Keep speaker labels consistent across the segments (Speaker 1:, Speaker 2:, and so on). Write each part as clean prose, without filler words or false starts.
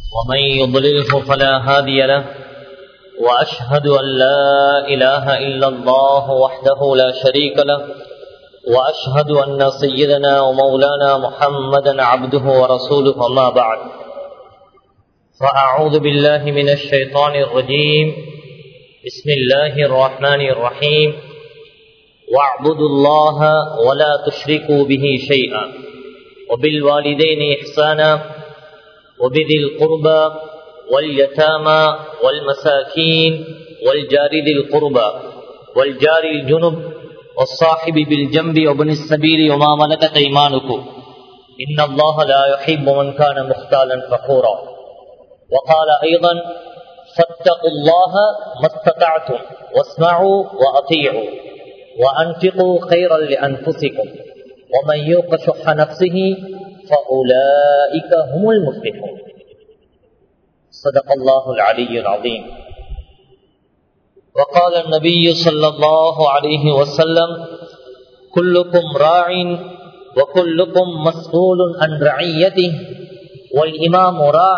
Speaker 1: ومن يضلله فلا هادي له وأشهد أن لا إله إلا الله وحده لا شريك له وأشهد أن سيدنا ومولانا محمدا عبده ورسوله أما بعد فأعوذ بالله من الشيطان الرجيم بسم الله الرحمن الرحيم واعبدوا الله ولا تشركوا به شيئا وبالوالدين إحسانا وبذي القربى واليتامى والمساكين والجار ذي القربى والجار الجنب والصاحب بالجنب وابن السبيل وما ملكت أيمانكم إن الله لا يحب من كان مختالا فخورا وقال أيضا فاتقوا الله ما استطعتم واسمعوا وأطيعوا وأنفقوا خيرا لأنفسكم ومن يوق شح نفسه فأولئك هم المفلحون صدق الله العلي العظيم وقال النبي صلى الله عليه وسلم كلكم راع وكلكم مسؤول عن رعيته والإمام راع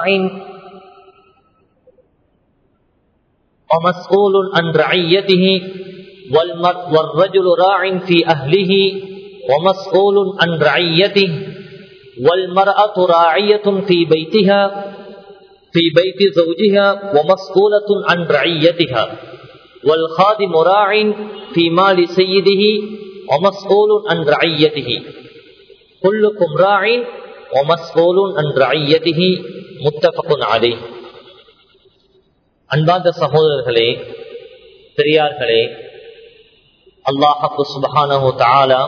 Speaker 1: ومسؤول عن رعيته والرجل راع في أهله ومسؤول عن رعيته والمرأة راعية في بيتها في بيت زوجها ومسؤولة عن رعيتها والخادم راع في مال سيده ومسؤول عن رعيته كلكم راع ومسؤول عن رعيته متفق عليه. அன்பார்ந்த சகோதரர்களே, பெரியார்களே, அல்லாஹ் சுப்ஹானஹு தஆலா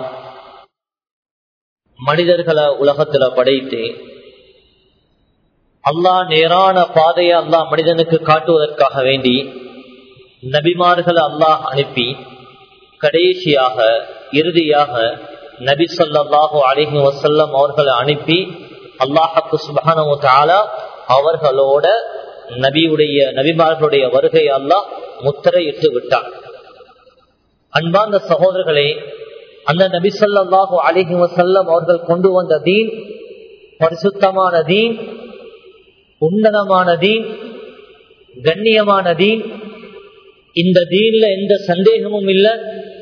Speaker 1: மனிதர்களை உலகத்துல படைத்து அல்லாஹ் நேரான பாதையை அல்லாஹ் மனிதனுக்கு காட்டுவதற்காக வேண்டி நபிமார்களை அல்லாஹ் அனுப்பி கடைசியாக இறுதியாக நபி ஸல்லல்லாஹு அலைஹி வஸல்லம் அவர்களை அனுப்பி அல்லாஹ் சுப்ஹானஹு தஆலா அவர்களோட நபிமார்களுடைய வருகையை அல்லாஹ் முத்திரையிட்டு விட்டார். அன்பார்ந்த சகோதரர்களே, அந்த நபி ஸல்லல்லாஹு அலைஹி வஸல்லம் அவர்கள் கொண்டு வந்த தீன் பரிசுத்தமான தீன், உன்னதமான தீன், கண்ணியமான தீன். இந்த தீன்ல எந்த சந்தேகமும் இல்லை.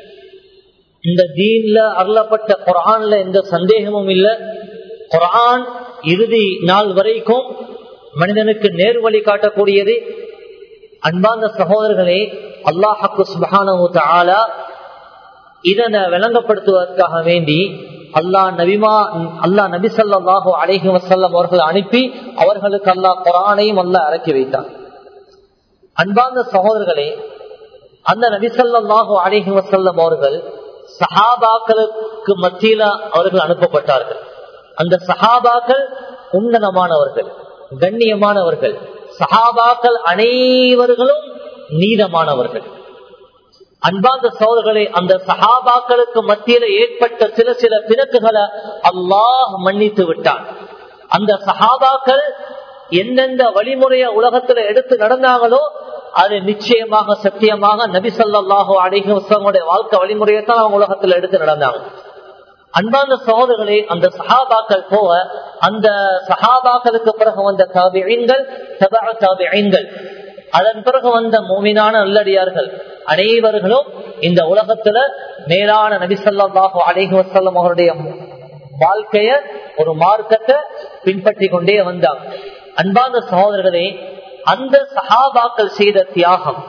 Speaker 1: இந்த தீன்ல அருளப்பட்ட குர்ஆன்ல எந்த சந்தேகமும் இல்லை. குர்ஆன் இறுதி நாள் வரைக்கும் மனிதனுக்கு நேர்வழி காட்டக்கூடியது. அன்பார்ந்த சகோதரர்களே, அல்லாஹ் சுப்ஹானஹு தஆலா இதனை விளங்கப்படுத்துவதற்காக வேண்டி அல்லாஹ் நபி ஸல்லல்லாஹு அலைஹி வஸல்லம் அவர்கள் அனுப்பி அவர்களுக்கு அல்லாஹ் குர்ஆனையும் அல்லாஹ் இறக்கி வைத்தார். அன்பார்ந்த சகோதரர்களே, அந்த நபி ஸல்லல்லாஹு அலைஹி வஸல்லம் அவர்கள் சஹாபாக்களுக்கு மத்தியில அவர்கள் அனுப்பப்பட்டார்கள். அந்த சஹாபாக்கள் உன்னதமானவர்கள், கண்ணியமானவர்கள். சஹாபாக்கள் அனைவர்களும் நீதமானவர்கள். அன்பார்ந்த சகோதரர்களே, அந்த சஹாபாக்களுக்கு மத்தியில ஏற்பட்ட சில பிணக்குகளை அல்லாஹ் மன்னித்து விட்டான். அந்த சஹாபாக்கள் எந்தெந்த வழிமுறைய உலகத்துல எடுத்து நடந்தாங்களோ அது நிச்சயமாக சத்தியமாக நபி ஸல்லல்லாஹு அலைஹி வஸல்லம் வாழ்க்கை வழிமுறையத்தான் அவங்க உலகத்துல எடுத்து நடந்தாங்க. அன்பார்ந்த சகோதரர்களே, அந்த சஹாபாக்கள் போக அந்த சஹாபாக்களுக்கு பிறகு வந்த தாபிஈன்கள், தபஅ தாபிஈன்கள், அதன் பிறகு வந்த மூமினான நல்லடியார்கள் அனைவர்களும் இந்த உலகத்துல மேலான நபி ஸல்லல்லாஹு அலைஹி வஸல்லம் அவருடைய வாழ்க்கைய ஒரு மார்க்கத்தை பின்பற்றி கொண்டே வந்தாங்க. அன்பார்ந்த சகோதரர்களே, அந்த சஹாபாக்கள் செய்த தியாகம்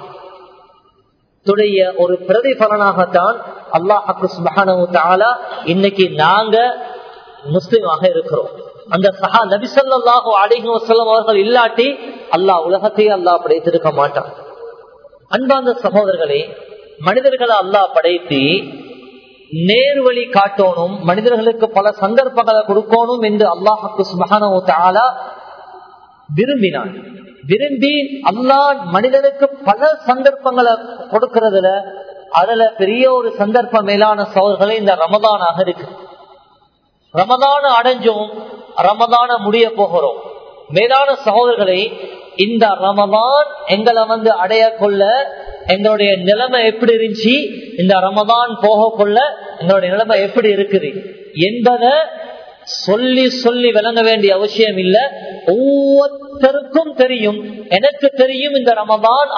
Speaker 1: ஒரு பிரதிபலனாகத்தான் அல்லாஹ் சுப்ஹானஹு தஆலா இன்னைக்கு நாங்க முஸ்லிமாக இருக்கிறோம். அந்த நபி ஸல்லல்லாஹு அலைஹி வஸல்லம் அவர்கள் இல்லாட்டி அல்லாஹ் உலகத்தையே அல்லாஹ் படைத்திருக்க மாட்டான். அன்பார்ந்த சகோதரர்களே, மனிதர்களை அல்லாஹ் படைத்து நேர்வழி காட்டணும், மனிதர்களுக்கு பல சந்தர்ப்பங்களை கொடுக்கணும் என்று அல்லாஹ் சுப்ஹானஹு தஆலா விரும்பினான். விரும்பி அல்லாஹ் மனிதனுக்கு பல சந்தர்ப்பங்களை கொடுக்கிறதுல அதுல பெரிய ஒரு சந்தர்ப்பம் மேலான சகோதரர்களே இந்த ரமதானாக இருக்கு. ரமதான அடைஞ்சும் ரமதான முடிய போகிறோம். மேலான சகோதரர்களே, இந்த ரமதான் எங்களை அடைய கொள்ள எங்களுடைய நிலைமை எப்படி இருந்துச்சு, இந்த ரமதான் போக கொள்ள எங்களுடைய நிலைமை எப்படி இருக்குது என்பதை சொல்லி சொல்லி விளங்க வேண்டிய அவசியம் இல்ல. ஒவ்வொருத்தருக்கும் தெரியும், எனக்கு தெரியும். இந்த ரமதான்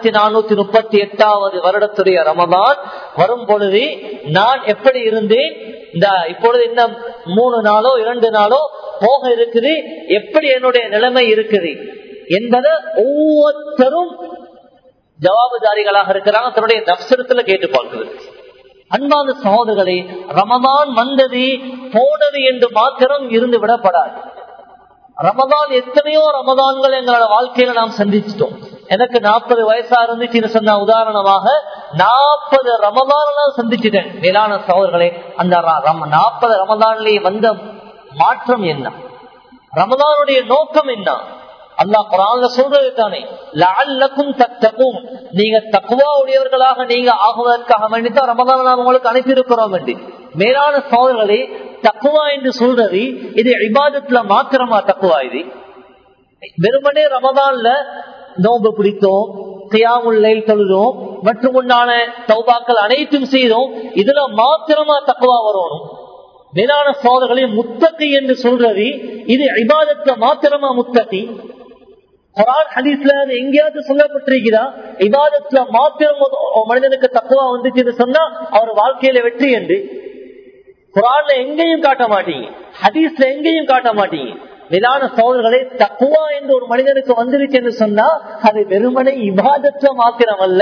Speaker 1: 1438வது வருடத்துடைய ரமதான் வரும் பொழுது நான் எப்படி இருந்தேன், இந்த இப்பொழுது இன்னும் 3 நாளோ 2 நாளோ போக இருக்குது, எப்படி என்னுடைய நிலைமை இருக்குது என்பதை ஒவ்வொருத்தரும் ஜவாபுதாரிகளாக இருக்கிறாங்க, தன்னுடைய நப்சரத்துல கேட்டு பார்க்கிறது. அன்பான சகோதரர்களே, ரமதான் வந்தது போனது என்று மாத்திரம் இருந்து விடப்படாது. ரமதான் எத்தனையோ ரமதான்கள் எங்களோட வாழ்க்கையில நாம் சந்திச்சிட்டோம். எனக்கு 40 வயசா இருந்துச்சுன்னு சொன்ன உதாரணமாக 40 ரமதான சந்திச்சுட்டேன். மேலான சகோதரர்களே, அந்த 40 ரமதான்லயே வந்த மாற்றம் என்ன, ரமதானுடைய நோக்கம் என்ன? அல்லாஹ் குர்ஆன்ல சொல்றது தானே, லஅல்லக்கும் தத்தகூன், நீங்க தக்வா உடையவர்களாக நீங்க ஆகுவதற்காக வேண்டிதான் ரமதானை நாம் உங்களுக்கு அனுப்பியிருக்கிறோம் என்று. மேலான சகோதரர்களே, தக்வா என்று சொல்றது இது இபாதத்துல மாத்திரமா தக்வா? இது வெறுமனே ரமதான்ல நோன்பு பிடித்தோம், கியாமுல் லைல் தொழுதோம், மற்றும் உண்டான தௌபாக்கள் அனைத்தும் செய்தோம், இதுல மாத்திரமா தக்வா வரணும்? மேலான சகோதரர்களே, முத்தகி என்று சொல்றது இது இபாதத்துல மாத்திரமா முத்தகி? குர்ஆன் ஹதீஸ்ல எங்கேயாவது சொல்லப்பட்டிருக்கிறா இபாதத்துல மாத்திரம் மனிதனுக்கு தக்வா வந்துச்சு சொன்னா அவர் வாழ்க்கையில வெற்றி என்று? குர்ஆன்ல எங்கேயும் காட்ட மாட்டீங்க, ஹதீஸ்ல எங்கேயும் காட்ட மாட்டீங்க. மேலான சகோதரர்களே, தக்வா என்று ஒரு மனிதனுக்கு வந்துருச்சு என்று சொன்னா அது வெறுமனை இபாதத்துல மாத்திரம் அல்ல,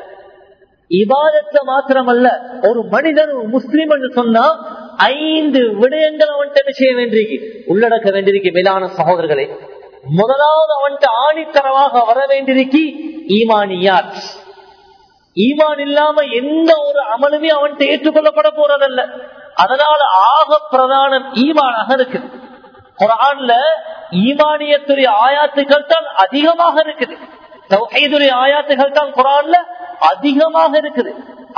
Speaker 1: இபாதத்துல மாத்திரம் அல்ல. ஒரு மனிதன் ஒரு முஸ்லிம் என்று சொன்னா 5 விடயங்கள் அவன்கிட்ட செய்ய வேண்டியிருக்கு, உள்ளடக்க வேண்டியிருக்கு. மேலான சகோதரர்களே, முதலாவது அவன்கிட்ட ஆணித்தரமாக வர வேண்டியிருக்கு ஈமானியாத். ஈமான் இல்லாம எந்த ஒரு அமலுமே அவன்கிட்ட ஏற்றுக்கொள்ளப்பட போறதல்ல. அதனால ஆக பிரதானம் ஈமானாக இருக்குது. குர்ஆன்ல ஈமானியத்துடைய ஆயாத்துக்கள் தான் அதிகமாக இருக்குது, தௌஹீதுடைய ஆயாத்துக்கள் தான் குர்ஆன்ல அதிகமாக இருக்குது.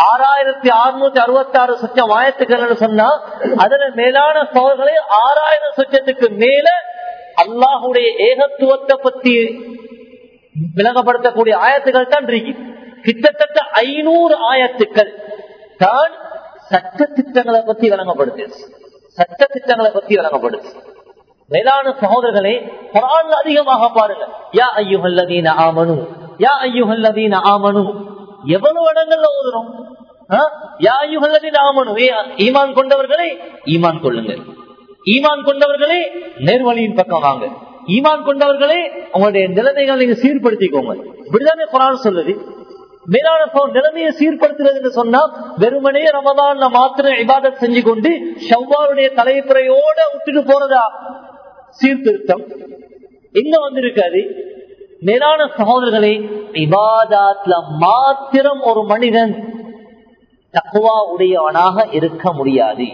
Speaker 1: 6666 சொச்சம் ஆயத்துக்கள் சொன்னா அதுல மேலான சோழர்களை 6000 சொச்சத்துக்கு மேல அல்லாஹுடைய ஏகத்துவத்தை பத்தி விளங்கப்படுத்தக்கூடிய ஆயத்துக்கள் தான் இருக்கு. கிட்டத்தட்ட 500 ஆயத்துக்கள் தான் சட்ட திட்டங்களை பத்தி விளங்கப்படுது, சட்ட திட்டங்களை பத்தி விளங்கப்படுது. மேலான சகோதரர்களே, குர்ஆன்ல அதிகமாக பாருங்க, யா அய்யுஹல்லதீன ஆமனு, யா அய்யுஹல்லதீன ஆமனு. எவ்வளவு இடங்கள்ல ஓதுறோம், யா அய்யுஹல்லதீன ஆமனு, ஈமான் கொண்டவர்களே ஈமான் கொள்ளுங்கள், ஈமான் கொண்டவர்களே நேர்வழியின் பக்கம் வாங்க, ஈமான் கொண்டவர்களே உங்களுடைய நிலைமைகள் நீங்க சீர்படுத்திக்கோங்க. இப்படிதானே குர்ஆன் சொல்லுது. மேலான நிலைமையை சீர்படுத்துறது சொன்னா வெறுமனே ரமதான்ல மாத்திரம் இபாதத் செஞ்சு கொண்டு ஷவ்வாலுடைய தலைப்புறையோட விட்டுட்டு போறதா சீர்திருத்தம்? எங்க வந்திருக்காது? மேலான சகோதரர்களே, இபாதத்ல மாத்திரம் ஒரு மனிதன் தக்வா உடையவனாக இருக்க முடியாது.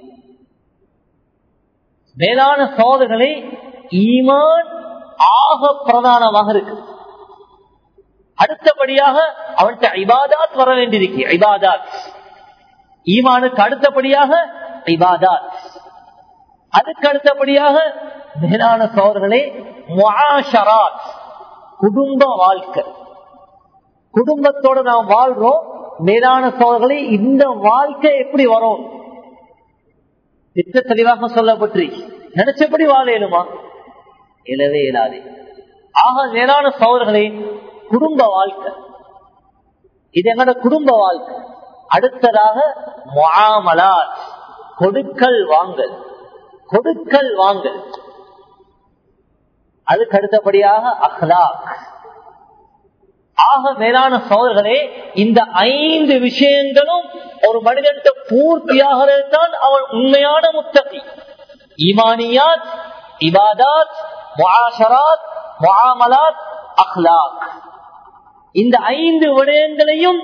Speaker 1: மேலான சகோதரர்களே, ஈமான் ஆக பிரதானமாக இருக்கு. அடுத்தபடியாக அவன்கிட்ட இபாதாத் வர வேண்டியிருக்கு. இபாதாத் ஈமானுக்கு அடுத்தபடியாக இபாதாத். அதுக்கு அடுத்தபடியாக மேலான சகோதரர்களே, முஆஷராத், குடும்ப வாழ்க்கை. குடும்பத்தோட நாம் வாழ்றோம். மேலான சகோதரர்களே, இந்த வாழ்க்கை எப்படி வரும்? திட்ட தெளிவாக சொல்லப்பட்டிருக்கு. நினைச்சபடி வாழ இயலுமா? இயலவே இயலாது. ஆக மேலான சகோதரர்களே, குடும்ப வாழ்க்கை இது எங்களோட குடும்ப வாழ்க்கை. அடுத்ததாக முஆமலாத், கொடுக்கல் வாங்கல், கொடுக்கல் வாங்கல். அதுக்கு அடுத்தபடியாக அஹ்லாக். ஆக மேலான சகோதரர்களே, இந்த 5 விஷயங்களும் ஒரு மனிதனுக்கு பூர்த்தியாகிறது தான் அவன் உண்மையான முத்தகி. ஈமானியாத், இபாதாத், முஆஷராத், முஆமலாத், அஹ்லாக். இந்த 5 விடயங்களையும்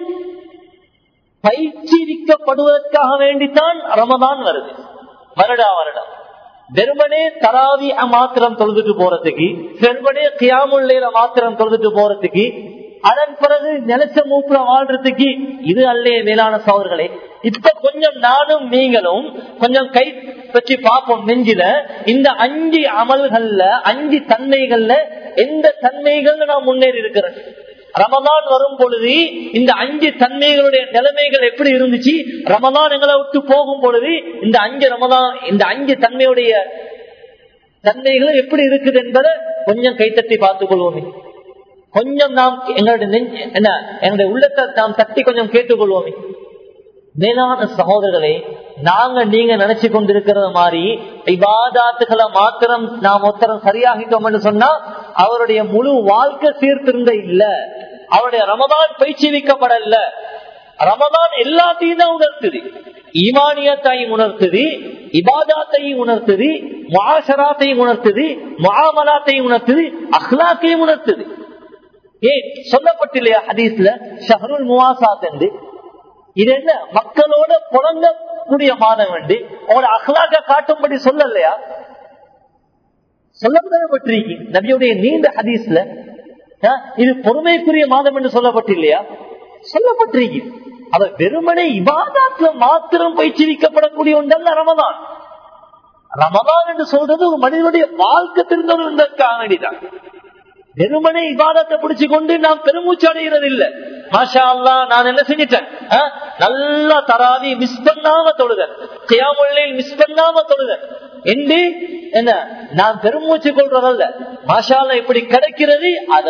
Speaker 1: பயிற்சிவிக்கப்படுவதற்காக வேண்டித்தான் ரமதான் வருது. வருடா வருடம் வெறுமனே தராவி மாத்திரம் தொழுதுட்டு போறதுக்கு, வெறுமனே கியாமுல் லைல மாத்திரம் தொழுதுட்டு போறதுக்கு, அதன் பிறகு நினைச்ச மூப்புல வாழ்றதுக்கு இது அல்லே. மேலான சகோதரர்களே, இப்ப கொஞ்சம் நானும் நீங்களும் கொஞ்சம் கை பற்றி பார்ப்போம். நெஞ்சில இந்த 5 அமல்கள்ல 5 தன்மைகள்ல எந்த தன்மைகள் நான் முன்னேறி இருக்கிறேன், ரமதான் வரும் பொழுது இந்த 5 தன்மைகளுடைய நிலைமைகள் எப்படி இருந்துச்சு, ரமதான் எங்களை விட்டு போகும் பொழுது இந்த 5 தன்மையுடைய தன்மைகள் எப்படி இருக்குது என்பதை கொஞ்சம் கைத்தட்டி பார்த்துக் கொள்வோமே. கொஞ்சம் நாம் எங்களுடைய உள்ளத்தை நாம் தட்டி கொஞ்சம் கேட்டுக்கொள்வோமே. மேலான சகோதரர்களே, நீங்க நினைச்சு கொண்டிருக்கிறது மாதிரி இபாதாத்துகளை மாத்திரம் நாம் ஒருத்தரம் சரியாகிட்டோம் என்று சொன்னா அவருடைய முழு வாழ்க்கை சீர்திருந்த இல்ல, அவருடைய ரமதான் பயிற்சிவிக்கப்படல. ரமதான் எல்லாத்தையும் தான் உணர்த்துது. ஈமானியத்தையும் உணர்த்துது, இபாதாத்தையும் உணர்த்துது, முஆஷராத்தையும் உணர்த்துது, முஆமலாத்தையும் உணர்த்துது, அஹ்லாக்கையும் உணர்த்துது. ஏன் சொல்லப்பட்டில்லையா ஹதீஸ்ல ஷஹ்ருல் முவாசாத் என்று? இது என்ன, மக்களோட புழங்கக்கூடிய மாதம் என்று உங்களோட அஹ்லாக்க காட்டும்படி சொல்லலையா? சொல்லப்பட்டிருக்கு நபியுடைய நீண்ட ஹதீஸ்ல. இது பொறுமைக்குரிய மாதம் என்று சொல்லப்பட்டில்லையா? சொல்லப்பட்டிருக்கு. அவர் வெறுமனே இபாதத்துல மாத்திரம் பயிற்சிவிக்கப்படக்கூடிய ஒன்றல்ல ரமதான். ரமதான் என்று சொல்றது ஒரு மனிதனுடைய வாழ்க்கை திருந்தவர்களுக்காக வேண்டிதான். வெறுமனே இபாதத்தை பிடிச்சு கொண்டு நாம் பெருமூச்சு அடைகிறது இல்ல. மாஷா அல்லாஹ், நான் என்ன செஞ்சிட்டேன், நல்லா தராவி மிஸ் பண்ணாம தொழுதேன், கியாமுல் லைல் மிஸ் பண்ணாம தொழுதேன் என்று என்ன நான் பெருமூச்சு கொள்றதல்ல. மாஷா அல்லாஹ் இப்படி கிடைக்கிறது.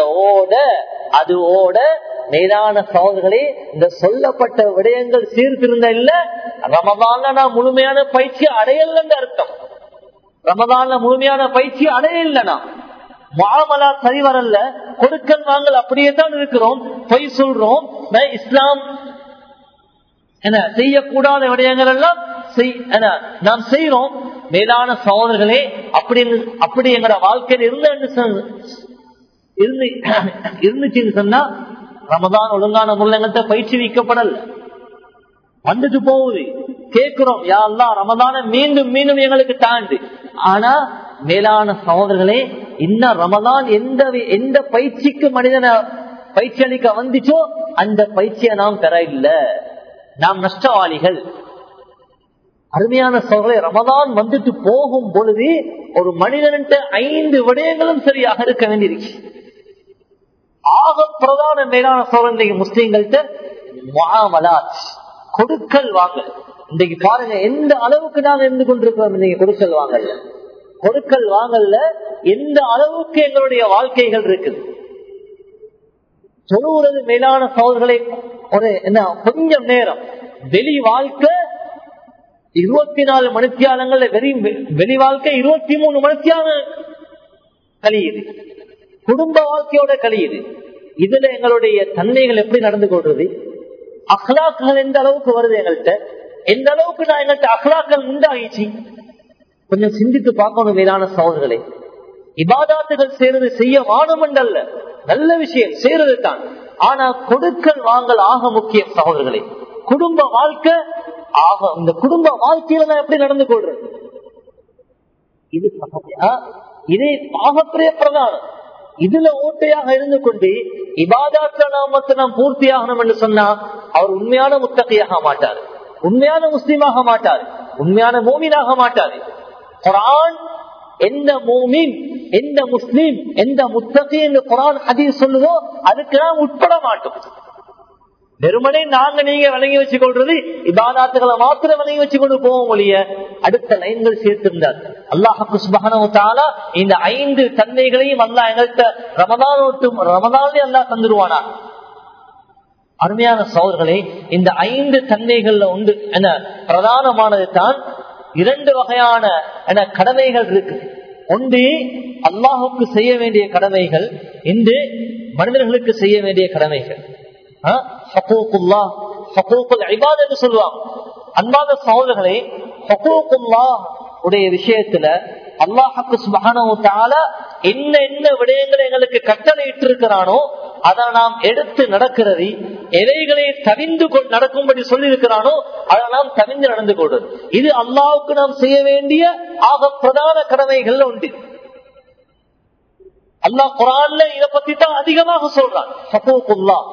Speaker 1: அதோட மேலான சகோதரர்களே, இந்த சொல்லப்பட்ட விடயங்கள் சீர்திருந்த இல்ல. ரமதான்ல நான் முழுமையான பயிற்சி அடையலன்னு அர்த்தம். ரமதான்ல முழுமையான பயிற்சி அடையலனா முஆமலா சரி வரல, கொடுக்கல் வாங்கல் அப்படியே தான் இருக்கிறோம், பொய் சொல்றோம், இஸ்லாம் என்ன செய்யக்கூடாத விடயங்கள் எல்லாம் நாம் செய்யறோம். மேலான சகோதரர்களே, அப்படி எங்களோட வாழ்க்கையில் இருந்துச்சுன்னு சொன்னா ரமதான் ஒழுங்கான முறையில பயிற்சிவிக்கப்படல. வந்துட்டு போகுது, கேட்கிறோம் யா அல்லாஹ் ரமதான மீண்டும் மீண்டும் எங்களுக்கு தாண்டு. ஆனா மேலான சகோதரர்களே, இன்னும் ரமதான் எந்த பயிற்சிக்கு மனிதனை பயிற்சி அளிக்க வந்துச்சோ அந்த பயிற்சியை நாம் பெற இல்ல. நாம் நஷ்டவாளிகள். அருமையான சகோதரர்களே, ரமதான் வந்துட்டு போகும் பொழுது ஒரு மனிதன்கிட்ட 5 விடயங்களும் சரியாக இருக்க வேண்டியிருக்கு. ஆக பிரதான மேலான சகோதரர்கள் முஸ்லீம்கள்ட்ட முஆமலாத், கொடுக்கல் வாங்கல். இன்றைக்கு பாருங்க எந்த அளவுக்கு நாங்க இருந்து கொண்டிருக்கிறோம். நீங்க கொடுக்கல் வாங்கல்ல எந்த அளவுக்கு எங்களுடைய வாழ்க்கைகள் இருக்குது. சொல்லுறது மேலான சகோதரர்களை ஒரு கொஞ்சம் நேரம் வெளி வாழ்க்கை 24 மணித்தியாலங்கள்ல வெளி வாழ்க்கை 23 மணித்தியாலம் கழியுது. குடும்ப வாழ்க்கையோட கழியுது. இதுல எங்களுடைய தன்மைகள் எப்படி நடந்து கொள்றது, அஹ்லாக்கள் எந்த அளவுக்கு வருது எங்கள்கிட்ட, எந்த அளவுக்கு நான் எங்கள்கிட்ட அஹ்லாக்கள் உண்டாகிச்சு கொஞ்சம் சிந்தித்து பார்க்கணும். மேலான சகோதரர்களே, இபாதாத்துகள் செய்யறது செய்ய வானமண்டல்ல, நல்ல விஷயம் செய்யறது தான். ஆனா கொடுக்கல் வாங்கல் ஆக முக்கியம் சகோதரர்களே. குடும்ப வாழ்க்கை ஆக, இந்த குடும்ப வாழ்க்கையில நான் எப்படி நடந்து கொள்றது, இதே ஆகப்பெரிய பிரதானம். இதுல ஓட்டையாக இருந்து கொண்டு இபாதாத்துல நாம் பூர்த்தி ஆகணும் என்று சொன்னா அவர் உண்மையான முத்தகையாக மாட்டார், உண்மையான முஸ்லீமாக மாட்டார், உண்மையான மோமினாக மாட்டார். குர்ஆன் எந்த மோமின், எந்த முஸ்லீம், எந்த முத்தகி என்று குர்ஆன் ஹதீஸ் சொல்லுதோ அதுக்கு நாம் உட்பட மாட்டோம். வெறுமனே நீங்க விளங்கி வச்சு கொள்றது இபாதாத்துகளை மாத்திரம் விளங்கி வச்சு கொண்டு போவோம் ஒழிய அடுத்த லைன்கள் சேர்த்திருந்தார். அல்லாஹ்வுக்கு சுப்ஹானஹு வ தஆலா இந்த 5 தன்மைகளையும் அல்லாஹ் எங்கள்கிட்ட ரமதான்லயே அல்லாஹ் தந்துருவானா. அருமையான சகோதரர்களே, இந்த 5 தன்மைகள்ல ஒன்று என்ன பிரதானமானது தான் 2 வகையான கடமைகள் இருக்கு. ஒன்று அல்லாஹுக்கு செய்ய வேண்டிய கடமைகள், இன்று மனிதர்களுக்கு செய்ய வேண்டிய கடமைகள். சொல்லுவாங்க. அன்பான சகோதரர்களே, உடைய விஷயத்துல அல்லாஹ்வுக்கு சுப்ஹானஹு வ தஆலா என்ன விடயங்களை எங்களுக்கு கட்டளையிட்டு இருக்கிறானோ அதை நாம் எடுத்து நடக்கிறது, எவைகளை தவிந்து நடக்கும்படி சொல்லி இருக்கிறானோ அதை நாம் தவிந்து நடந்து கொள்வது, இது அல்லாஹ்வுக்கு நாம் செய்ய வேண்டிய ஆக பிரதான கடமைகள் உண்டு. அல்லாஹ் குர்ஆன்ல இதை பத்தி தான் அதிகமாக சொல்றான், ஹுகூகுல்லாஹ்.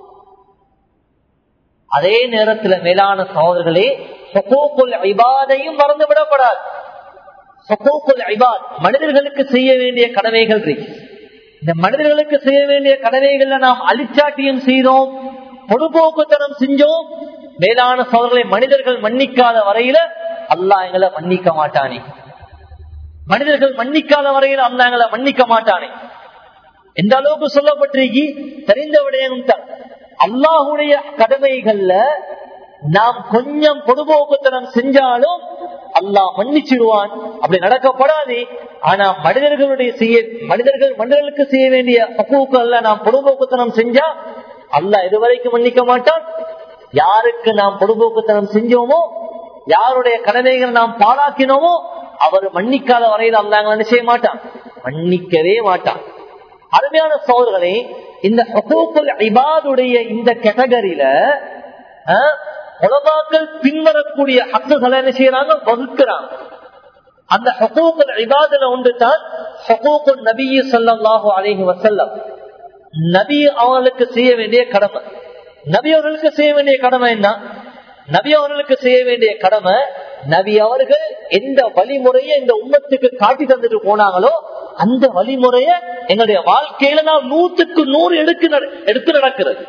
Speaker 1: அதே நேரத்தில் மேலான சகோதரர்களே, ஹுகூகுல் இபாதையும் மறந்து விடப்படாது. ஹுகூகுல் இபாத் மனிதர்களுக்கு செய்ய வேண்டிய கடமைகள் இருக்கு. இந்த மனிதர்களுக்கு செய்ய வேண்டிய கடமைகள்ல நாம் அழிச்சாட்டியம் செய்தோம், பொதுபோக்குத்தனம் செஞ்சோம். மேலான சோதர்களை மனிதர்கள் மன்னிக்காத வரையில அல்லாஹ் எங்களை மன்னிக்க மாட்டானே. மனிதர்கள் மன்னிக்காத வரையில அல்லாஹ் எங்களை மன்னிக்க மாட்டானே. எந்த அளவுக்கு சொல்லப்பட்டிருக்கி தெரிந்த விடயம் தான். அல்லாஹுடைய கடமைகள்ல நாம் கொஞ்சம் பொதுபோக்குத்தனம் செஞ்சாலும் அல்லாஹ் மன்னிச்சிடுவான். அப்படி நடக்கப்படாது. ஆனா மனிதர்களுக்கு செய்ய வேண்டிய ஹக்கூக்கள்ல நாம் பொதுபோக்குத்தனம் செஞ்சா அல்லாஹ் இதுவரைக்கும் மன்னிக்க மாட்டான். யாருக்கு நாம் பொதுபோக்குத்தனம் செஞ்சோமோ, யாருடைய கடமைகள் நாம் பாழாக்கினோமோ அவர் மன்னிக்காத வரையில் அல்லாஹ் என்ன செய்ய மாட்டான், மன்னிக்கவே மாட்டான். அருமையான சகோதரர்களே, இந்த ஹுகூக்குல் இபாதுடைய இந்த கேட்டகரியில உலமாக்கள் பின்வரக்கூடிய ஹக்குகளை என்ன செய்யறாங்க, வகுக்கிறாங்க. அந்த ஹுகூக்குல் இபாதுல ஒன்று தான் ஹுகூக்குன் நபி ஸல்லல்லாஹு அலைஹி வஸல்லம். நபி அவர்களுக்கு செய்ய வேண்டிய கடமை. நபி அவர்களுக்கு செய்ய வேண்டிய கடமை என்ன? நபி அவர்களுக்கு செய்ய வேண்டிய கடமை, நபி அவர்கள் எந்த வழிமுறையை இந்த உம்மத்துக்கு காட்டி தந்துட்டு போனாங்களோ அந்த வழிமுறைய எங்களுடைய வாழ்க்கையில நாம் 100க்கு 100 எடுத்து நடக்கிறது.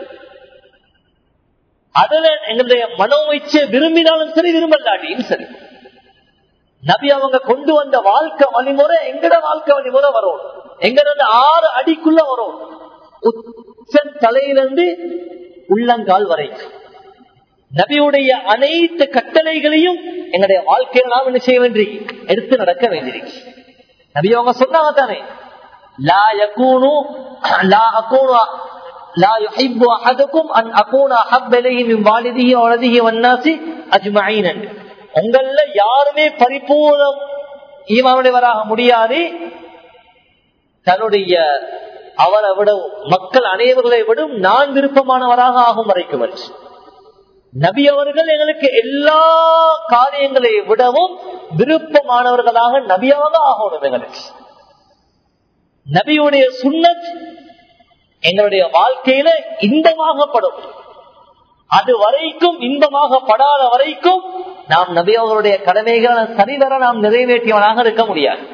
Speaker 1: அதுல எங்களுடைய மனோமைச்ச விரும்பினாலும் சரி, விரும்பலாட்டியும் சரி, நபி அவங்க கொண்டு வந்த வாழ்க்கை வழிமுறை எங்கட வாழ்க்கை வழிமுறை வரும். எங்கட 6 அடிக்குள்ள வரும். உச்ச தலையிலிருந்து உள்ளங்கால் வரைக்கும் நபியுடைய அனைத்து கட்டளைகளையும் எங்களுடைய வாழ்க்கையில் நாம் என்ன செய்ய வேண்டி, எடுத்து நடக்க வேண்டியிருக்கு. நபி அவங்க சொன்னாங்க தானே, லா யகூனு லா அகூனு லா யுஹிப்பு அஹதுக்கும் அன் அகூன அஹப்ப இலைஹி மின் வாலிதிஹி வ வலதிஹி வன்னாஸி அஜ்மஈன். உங்கள யாருமே பரிபூர்ண ஈமானுடையவராக முடியாது, தன்னுடைய அவரை விடவும் மக்கள் அனைவர்களை விடும் நான் விருப்பமானவராக ஆகும் வரைக்கும். நபி அவர்கள் எங்களுக்கு எல்லா காரியங்களை விடவும் விருப்பமானவர்களாக நபியாக ஆகணும். எங்களுக்கு நபியுடைய சுன்னத் எங்களுடைய வாழ்க்கையில இன்பமாகப்படும். அது வரைக்கும் இன்பமாக படாத வரைக்கும் நாம் நபி அவர்களுடைய கடமைகளை சரிவர நாம் நிறைவேற்றியவனாக இருக்க முடியாது.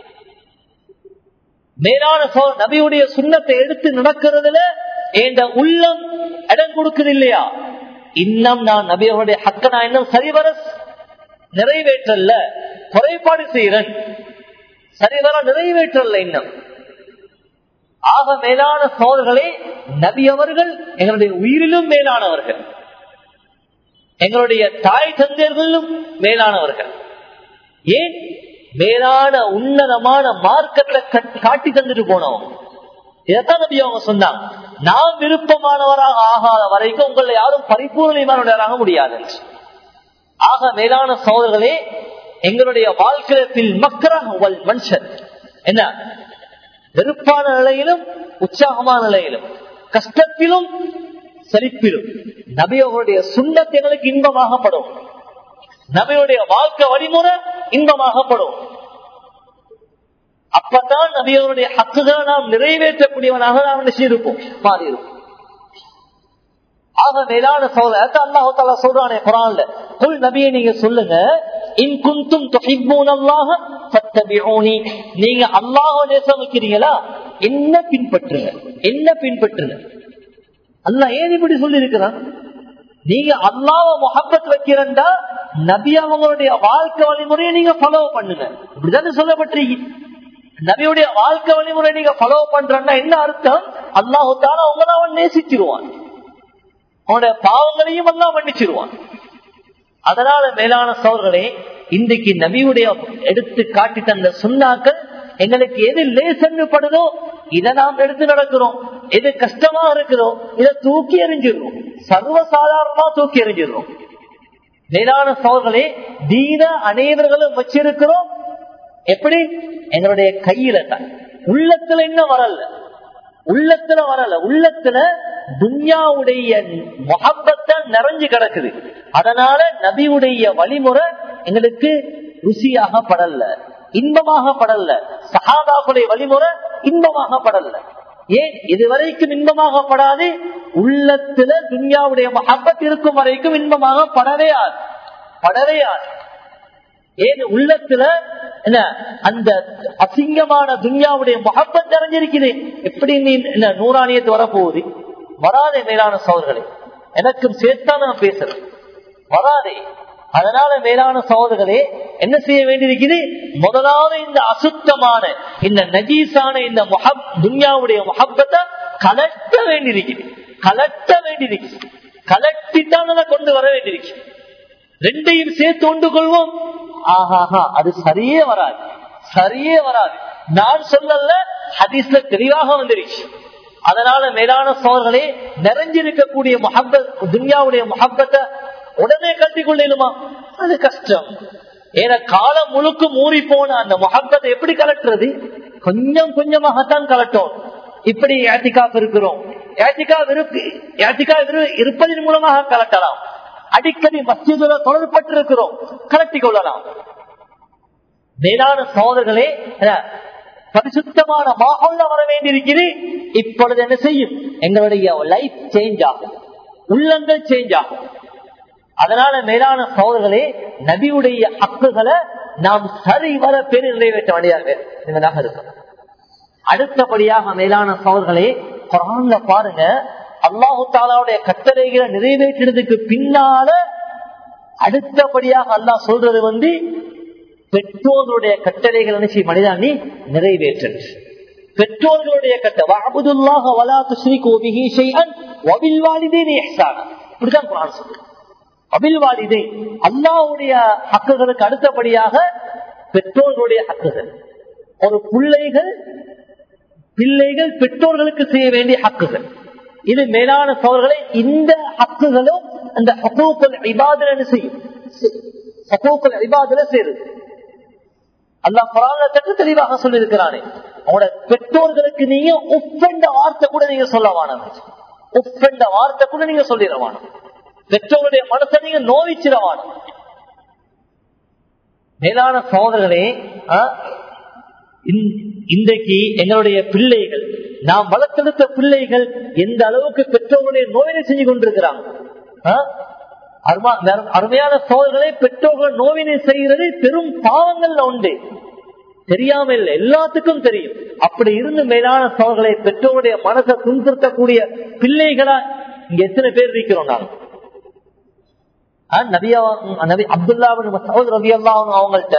Speaker 1: மேலான நபியுடைய சுன்னத்தை எடுத்து நடக்கிறதுல என்ற உள்ளம் இடம் கொடுக்குது இல்லையா? இன்னும் நான் நபி அவருடைய ஹக்க நான் இன்னும் சரிவர நிறைவேற்றல்ல, குறைபாடு செய்கிறேன், சரிவர நிறைவேற்றல்ல இன்னும். ஆக மேலான சோழர்களே, நபி அவர்கள் எங்களுடைய உயிரிலும் மேலானவர்கள், எங்களுடைய தாய் தந்தையர்களும் மேலானவர்கள். ஏன்? மேலான உன்னதமான மார்க்கத்தை காட்டி தந்துட்டு போனவங்க. இதைத்தான் நபி அவங்க சொன்னாங்க, நாம் விருப்பமானவராக ஆகாத வரைக்கும் உங்களை யாரும் பரிபூர்ணமானவராக முடியாது. ஆக மேலான சோதர்களே, எங்களுடைய வாழ்க்கையில் மக்கராக மனுஷன் என்ன, வெறுப்பான நிலையிலும் உற்சாகமான நிலையிலும், கஷ்டத்திலும் செழிப்பிலும் நபி அவர்களுடைய சுன்னத் எங்களுக்கு இன்பமாகப்படும். நபியுடைய வாழ்க்கை வழிமுறை இன்பமாகப்படும். அப்பதான் நபியவருடைய ஹக்குகளை நாம் நிறைவேற்றக்கூடியவனாக நாம் நிச்சயிருப்போம், மாறி இருக்கும். ஆக மேலான சோதனை அல்லாஹ் தஆலா சொல்றானே குர்ஆன்ல, குல் நபியே நீங்க சொல்லுங்க, இன் குன்தும் துஹிப்பூனல்லாஹ ஃபத்தபிஊனி, நீங்க அல்லாஹ்வை நேசிக்கிறீங்களா என்ன பின்பற்றுங்க, என்ன பின்பற்றுங்க. அல்லாஹ் ஏன் இப்படி சொல்லி இருக்கிறான்? நீங்க அல்லாஹ்வை முஹப்பத் வைக்கிறண்டா நபி அவங்களுடைய வாழ்க்கை வழிமுறையை நீங்க ஃபாலோ பண்ணுங்க. இப்படிதானே சொல்லப்பட்டிருக்கு. நபியுடைய வாழ்க்கை வழிமுறை நீங்க ஃபாலோ பண்றா என்ன அர்த்தம்? அல்லாஹ் தஆலா உங்களை அவன் நேசிச்சிருவான், அவனுடைய பாவங்களையும் எல்லாம் மன்னிச்சிருவான். அதனால மேலான சகோதரர்களே, இன்றைக்கு நபியுடைய எடுத்து காட்டி தந்த சுன்னாக்கள் எங்களுக்கு எது லேசப்படுதோ இதை நாம் எடுத்து நடக்கிறோம், எது கஷ்டமா இருக்குதோ இதை தூக்கி எறிஞ்சிடுறோம், சர்வசாதாரணமா தூக்கி எறிஞ்சிடுறோம். மேலான சகோதரர்களே, தீன அனைவர்களும் வச்சிருக்கிறோம். எப்படி? எங்களுடைய கையில தான். உள்ளத்துல இன்னும் வரல, உள்ளத்துல வரல. உள்ளத்துல துன்யாவுடைய முஹப்பத்தை நிறைஞ்சு கிடக்குது. அதனால நபியுடைய வழிமுறை எங்களுக்கு ருசியாக படல, இன்பமாக படல. சஹாபாக்களுடைய வழிமுறை இன்பமாக படல. ஏன்? இதுவரைக்கும் இன்பமாக படாது. உள்ளத்துல துன்யாவுடைய முஹப்பத் இருக்கும் வரைக்கும் இன்பமாக படவே ஆது.
Speaker 2: ஏன் உள்ளத்துல என்ன அந்த அசிங்கமான துன்யாவுடைய முஹப்பத் நிறைஞ்சிருக்குது. எப்படி நீ நூறானியத்து வரப்போகுது? வராதே மேலான சகோதரர்களே, எனக்கும் சேர்த்தா நான் பேசுறேன், வராதே. அதனால மேலான சகோதரர்களே என்ன செய்ய வேண்டியிருக்குது? முதலாவது இந்த அசுத்தமான இந்த நஜீஸான இந்த துன்யாவுடைய முஹப்பத்தை கலட்ட வேண்டியிருக்குது. கலட்டித்தான் அதை கொண்டு வர வேண்டியிருக்கு. ரெண்டையும் சேர்த்து கொண்டு கொள்வோம். ஆஹாஹா, அது சரியே வராது. நான் சொல்லல, ஹதீஸ்ல தெளிவாக வந்துருச்சு. அதனால மேலான சோழர்களே நிறைஞ்சிருக்கக்கூடிய முஹப்பத், துன்யாவுடைய முஹப்பத்தை உடனே கட்டிக் கொள்ளுமா? அது கஷ்டம். ஏன்னா காலம் முழுக்க மூறி போன அந்த முஹப்பத்தை எப்படி கலட்டுறது? கொஞ்சம் கொஞ்சமாகத்தான் கலட்டும். இப்படி இஅ்திகாஃப் இருக்கிறோம், இருப்பதன் மூலமாக கலட்டலாம். அடிக்கடி மஸ்ஜிதுல தொடர்பட்டிருக்கிறோம், கலட்டிக் கொள்ளலாம். மேலான சகோதரர்களே பரிசுத்தமான மாஹோல்ல வர வேண்டியிருக்கிறது. இப்பொழுது என்ன செய்யும்? எங்களுடைய லைஃப் சேஞ்ச் ஆகும், உள்ளங்கள் சேஞ்ச் ஆகும். அதனால மேலான சகோதரர்களே நபியுடைய ஹக்குகளை நாம் சரிவர பேர் நிறைவேற்ற வேண்டியதாக இருக்கும். அடுத்தபடியாக மேலான சகோதரர்களே குர்ஆன்ல பாருங்க, அல்லாஹு தஆலாவுடைய கட்டளைகளை நிறைவேற்றினதுக்கு பின்னால அடுத்தபடியாக அல்லாஹ் சொல்றது பெற்றோர்களுடைய கட்டளைகள் நினைச்சு மனிதன் நீ நிறைவேற்று. பெற்றோர்களுடைய கட்டளை அல்லாஹ்வுடைய ஹக்குகளுக்கு அடுத்தபடியாக பெற்றோர்களுடைய ஹக்குகள். ஒரு பிள்ளைகள் பெற்றோர்களுக்கு செய்ய வேண்டிய ஹக்குகள். இது மேலான சகோதரர்களே, இந்த ஹக்குகளும் அந்த ஹுகூக்குல் இபாதத் செய்யும். ஹுகூக்குல் இபாதத் செய்யுது. அல்லாஹ் குர்ஆன்ல தெளிவாக சொல்லி இருக்கிறானே, அவங்களோட பெற்றோர்களுக்கு நீங்க உஃப்ன்ற வார்த்தை கூட நீங்க சொல்லவான, உஃப்ன்ற வார்த்தை கூட நீங்க சொல்லிடவான, பெற்றோருடைய மனசை நீங்க நோவிச்சிடவான. மேலான சகோதரர்களே, இன்றைக்கு எங்களுடைய பிள்ளைகள், நாம் வளர்த்தெடுத்த பிள்ளைகள் எந்த அளவுக்கு பெற்றோர்களுடைய நோவினை செஞ்சு கொண்டிருக்கிறாங்க. அருமையான சோதர்களை பெற்றோர்கள் நோவினை செய்கிறது பெரும் பாவங்கள்ல உண்டு, தெரியாம இல்லை, எல்லாத்துக்கும் தெரியும். அப்படி இருந்து மேலான சோதர்களை பெற்றோருடைய மனசை துன்புறுத்தக்கூடிய பிள்ளைகளா இங்க எத்தனை பேர் இருக்கிறோம்? நாங்க அப்துல்லா அவங்கள்ட்ட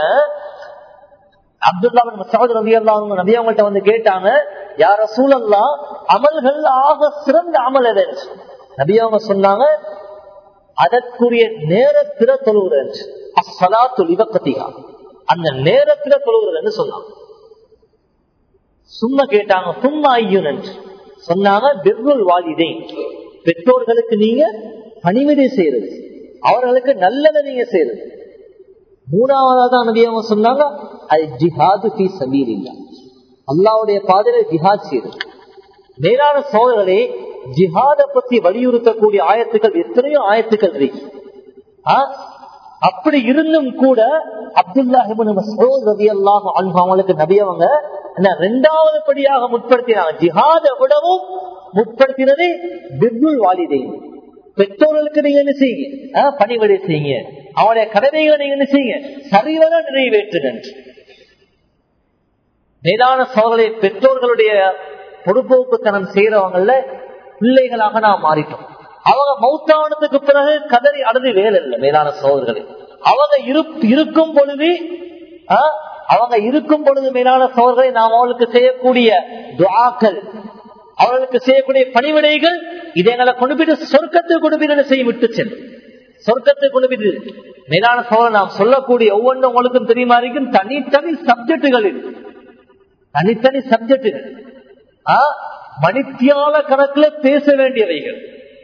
Speaker 2: நபி அவங்கள்ட்ட கேட்டாங்க, யா ரசூலல்லாஹ், அமல்கள் ஆக சிறந்த அமல் எது? நபி அவங்க சொன்னாங்க, அதற்குரிய நேரத்தில தொழுகிறது, அந்த நேரத்தில தொழுகிறது சொன்னாங்க. சும்மா கேட்டாங்க, சும்மா ஐயுன் என்று சொன்னாங்க, பிர்ருல் வாலிதைன், பெற்றோர்களுக்கு நீங்க பணிவிடை செய்யறது, அவர்களுக்கு நல்லதை நீங்க செய்யறது. மூணாவதான் நபி அவங்க சொன்னாங்க, அது ஜிஹாது ஃபீ சபீலில்லாஹ், அல்லாஹ்வுடைய பாதையில ஜிஹாத் செய்யறது. மேலான சோதரர்களே, ஜிஹாத பத்தி வலியுறுத்தக்கூடிய ஆயத்துக்கள் எத்தனையோ ஆயத்துக்கள் இருக்கு. அப்படி இருந்தும் கூட அப்துல்லாஹ் இப்னு மஸ்ஊத் ரலியல்லாஹு அன்ஹு அவங்களுக்கு நபி அவங்க இரண்டாவது படியாக முற்படுத்தினாங்க. ஜிஹாதை விடவும் முற்படுத்தினது பிர்ருல் வாலிதைன், பெற்றோர்களுக்கு நீங்க என்ன செய்யுங்க, பணிவிடை செய்யுங்க, அவனுடைய கடமைகளை நீங்க என்ன செய்யுங்க, சரிவர நிறைவேற்றுங்க. மேலான சோதனை, பெற்றோர்களுடைய பொறுப்போக்குத்தனம் செய்யறவங்கள பிள்ளைகளாக நாம் மாறிட்டோம். அவங்க மௌத்தானதுக்கு பிறகு கதறி அழுது வேலை இல்லை. மேலான சோதர்களே, அவங்க இருக்கும் பொழுது மேலான சோதர்களை நாம் அவர்களுக்கு செய்யக்கூடிய துஆக்கள், அவர்களுக்கு செய்யக்கூடிய பணிவிடைகள், இதை எங்களை கொண்டு போயிட்டு சொர்க்கத்தை கொண்டு போய் செய்ய விட்டு சென்று சொர்க்கத்தை கொண்டு போய். மேலான சோதரர், நாம் சொல்லக்கூடிய ஒவ்வொன்றும் உங்களுக்கும் தெரியுமா இருக்கும், தனித்தனி சப்ஜெக்டுகள் இருக்கு, தனித்தனி சப்ஜெக்டுகள், மணித்தியால கணக்குல பேச வேண்டியவைகள்,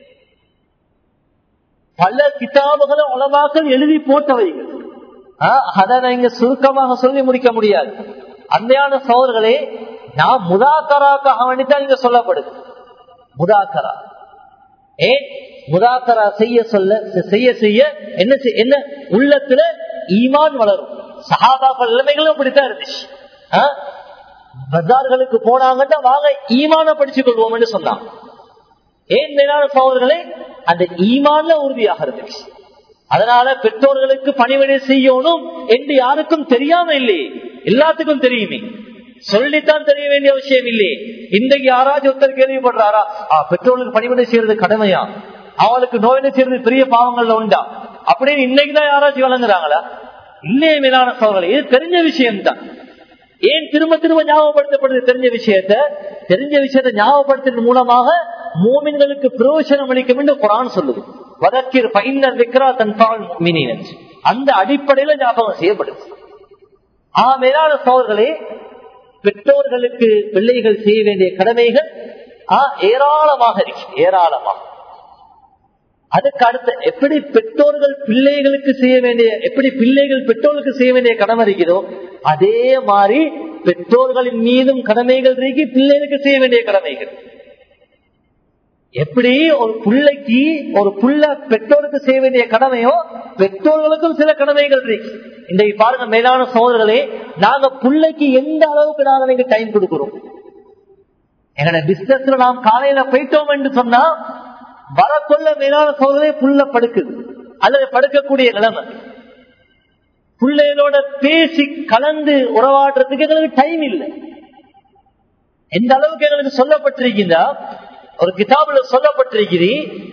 Speaker 2: பல கிதாபுகளை உலமாக்கள் எழுதி போட்டவைகள். அதை இங்க சுருக்கமாக சொல்லி முடிக்க முடியாது. அன்னையான சோதர்களே, நான் முதாக்கராக்காக வேண்டித்தான் இங்க சொல்லப்படுது. முதாக்கரா ஏன் முதாக்கரா செய்ய என்ன உள்ளத்துல ஈமான் வளரும். சஹாபாக்கள் நிலைமைகளும் அப்படித்தான் இருந்துச்சு. பஜார்களுக்கு போனாங்கன்னா வாங்க ஈமான படிச்சுக் கொள்வோம் சொன்னாங்க. ஏன் மேலான சகோதரர்களே, அந்த ஈமான்ல உறுதியாக இருந்துச்சு. அதனால பெற்றோர்களுக்கு பணிவிடை செய்யணும் என்று யாருக்கும் தெரியாம இல்லையே, எல்லாத்துக்கும் தெரியுமே. சொல்லித்தான் தெரிய வேண்டிய விஷயம் இல்லையே. இன்றைக்கு யாராச்சும் ஒருத்தர் கேள்விப்படுறாரா, பெற்றோர்களுக்கு பணிவிடை செய்யறது கடமையா, அவளுக்கு நோயினை செய்யறது பெரிய பாவங்கள்ல உண்டா அப்படின்னு இன்னைக்குதான் யாராச்சும் வழங்குறாங்களா? இல்லையே மேலான சோழர்கள், இது தெரிஞ்ச விஷயம்தான். ஏன் திரும்ப திரும்ப ஞாபகப்படுத்தப்படுது? தெரிஞ்ச விஷயத்தை ஞாபகப்படுத்துறது மூலமாக மூமின்களுக்கு பிரயோஜனம் அளிக்கும் என்று குர்ஆன் சொல்லுது. வதக்கிர் ஃபைன்னல் விக்ரா தன்ஃபஉல் முஃமினீன். அந்த அடிப்படையில ஞாபகம் செய்யப்படுது. மேலான சோழர்களே, பெற்றோர்களுக்கு பிள்ளைகள் செய்ய வேண்டிய கடமைகள் ஏராளமாக இருக்கு, ஏராளமாக. அதுக்கு அடுத்து எப்படி பெற்றோர்கள் பிள்ளைகளுக்கு செய்ய வேண்டிய, எப்படி பிள்ளைகள் பெற்றோர்களுக்கு செய்ய வேண்டிய கடமை இருக்கிறதோ அதே மாதிரி பெற்றோர்களின் மீதும் கடமைகள் இருக்கு, பிள்ளைகளுக்கு செய்ய வேண்டிய கடமைகள். எப்படி ஒரு பிள்ளைக்கு ஒரு புள்ள பெற்றோருக்கு செய்ய வேண்டிய கடமையோ பெற்றோர்களுக்கும் சில கடமைகள் இருக்கு. இன்றைக்கு பாருங்க மேலான சகோதரர்களே, நாங்க பிள்ளைக்கு எந்த அளவுக்கு நாங்க டைம் கொடுக்கிறோம். எங்களோட பிசினஸ்ல நாம் காலையில போயிட்டோம் என்று சொன்னா வரக்கொள்ள மேலான சகோதரே புள்ள படுக்குது அல்லது படுக்கக்கூடிய நிலைமை. பிள்ளைகளோட பேசி கலந்து உறவாடுறதுக்கு எங்களுக்கு டைம் இல்லை. எந்த அளவுக்கு எங்களுக்கு சொல்லப்பட்டிருக்கின்றா, ஒரு கிதாபுல சொல்லப்பட்டிருக்கிறீ,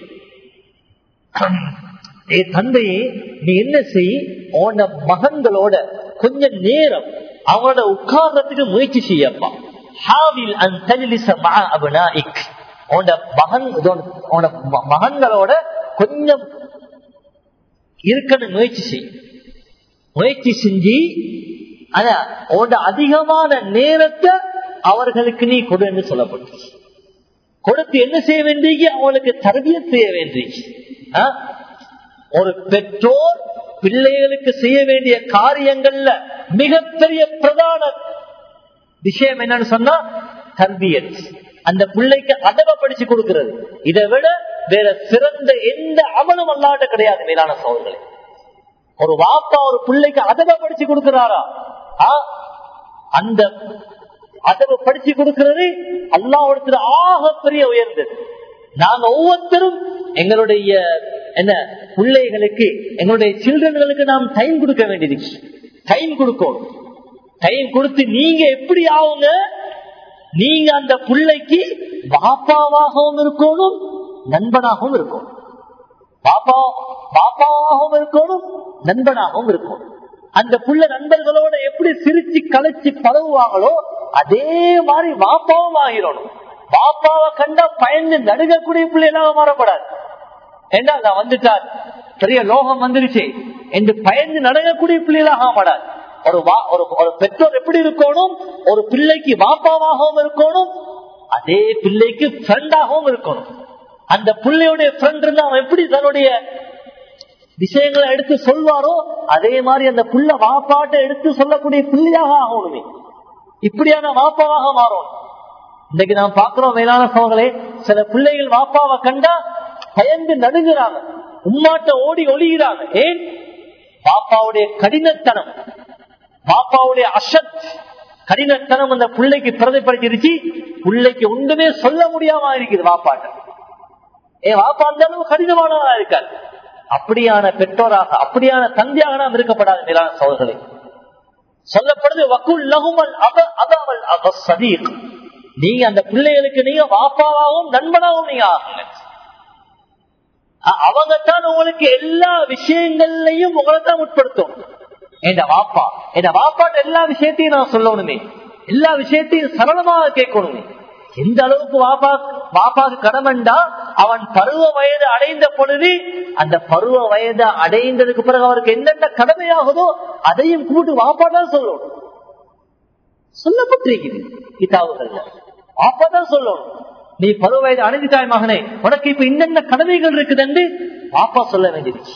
Speaker 2: தந்தையே நீ என்ன செய், உன்னோட மகன்களோட கொஞ்ச நேரம் அவனோட உட்கார்றதுக்கு முயற்சி செய்யப்பா. மகன்களோட கொஞ்சம் இருக்கணும் முயற்சி செஞ்சு அதிகமான நேரத்தை அவர்களுக்கு நீ கொடு என்று சொல்லப்பட்டு கொடுத்து என்ன செய்ய வேண்டிய, அவளுக்கு தர்பியத் செய்ய வேண்டிய. ஒரு பெற்றோர் பிள்ளைகளுக்கு செய்ய வேண்டிய காரியங்கள்ல மிகப்பெரிய பிரதான விஷயம் என்னன்னு சொன்னா தர்பியத். அந்த பிள்ளைக்கு அதவ படிச்சு கொடுக்கிறது. இதை விட வேற சிறந்த எந்த அமலும் அல்லாட்ட கிடையாது மேலான சகோதரர்களே. ஒரு வாப்பா ஒரு பிள்ளைக்கு அதவ படிச்சு கொடுக்கிறாரா, அந்த அதவ படிச்சு கொடுக்கிறது அல்லாஹ்விடத்துல ஆக பெரிய உயர்ந்தது. நாங்க ஒவ்வொருத்தரும் எங்களுடைய என்ன பிள்ளைகளுக்கு, எங்களுடைய சில்ட்ரன்களுக்கு நாம் டைம் கொடுக்க வேண்டியது. டைம் கொடுக்கணும். டைம் கொடுத்து நீங்க எப்படி ஆகுங்க, நீங்க அந்த பிள்ளைக்கு பாப்பாவாகவும் இருக்கணும், நண்பனாகவும் இருக்கணும். பாப்பாவாகவும் இருக்கணும், நண்பனாகவும் இருக்கணும். அந்த புள்ள நண்பர்களோட எப்படி சிரிச்சு கலைச்சு பழகுவாங்களோ அதே மாதிரி பாப்பாவும் ஆகிடணும். பாப்பாவை கண்டா பயந்து நடுகக்கூடிய பிள்ளைகளாக மாறப்படாது. ஏண்டா நான் வந்துட்டார், பெரிய லோகம் வந்துருச்சு என்று பயந்து நடுகக்கூடிய பிள்ளைகளாக மாறாது. ஒரு பெற்றோர் எப்படி இருக்கணும், ஒரு பிள்ளைக்கு பாப்பாவாகவும் இருக்கணும், அதே பிள்ளைக்கு ஃப்ரெண்டாகவும் இருக்கணும். அந்த பிள்ளையுடைய ஃப்ரெண்ட் இருந்தா அவன் எப்படி தன்னுடைய விஷயங்களை எடுத்து சொல்வாரோ அதே மாதிரி அந்த புள்ள வாப்பாட்டை எடுத்து சொல்லக்கூடிய பிள்ளையாக ஆகணுமே. இப்படியான வாப்பாவாக மாறணும். இன்னைக்கு நாம் பார்க்கிறோம் மேலான சகோதரர்களே, சில பிள்ளைகள் வாப்பாவை கண்டா பயந்து நடுங்குறாங்க, உம்மாட்ட ஓடி ஒளிகிறாங்க. ஏன்? பாப்பாவுடைய கடினத்தனம், பாப்பாவுடைய அசத் கடினத்தனம் அந்த பிள்ளைக்கு பிரதிபலிச்சிருச்சு. பிள்ளைக்கு ஒன்றுமே சொல்ல முடியாம இருக்குது வாப்பாட்ட. வாப்பா அந்த அளவு கடினமானவா இருக்காரு. அப்படியான பெற்றோராக, அப்படியான தந்தையாக நாம் இருக்கப்படாத மேலான சகோதரர்களே. சொல்லப்படுது வக்குல் லஹுமல் அபஅவல் அஸதீக். நீங்க அந்த பிள்ளைகளுக்கு நீங்க வாப்பாவாகவும் நண்பனாகவும் நீங்க ஆகுங்க. அவங்கத்தான் உங்களுக்கு எல்லா விஷயங்கள்லையும் உங்களை தான் உட்படுத்தும். என் வாப்பாட்ட எல்லா விஷயத்தையும் நான் சொல்லணுமே, எல்லா விஷயத்தையும் சரளமாக கேட்கணுமே. எந்த அளவுக்கு வாப்பாக்கு கடமைண்டா, அவன் பருவ வயது அடைந்த பொழுது அந்த பருவ வயது அடைந்ததுக்கு பிறகு அவருக்கு என்னென்ன கடமையாகுதோ அதையும் கூட்டு வாப்பாதான் சொல்லணும். சொல்லப்பட்டிருக்கிறது கிதாபுகள்ல, வாப்பாதான் சொல்லணும். நீ பருவ வயது அடைந்துட்டாய் மகனே, உனக்கு இப்ப என்னென்ன கடமைகள் இருக்குதுன்னு வாப்பா சொல்ல வேண்டியது.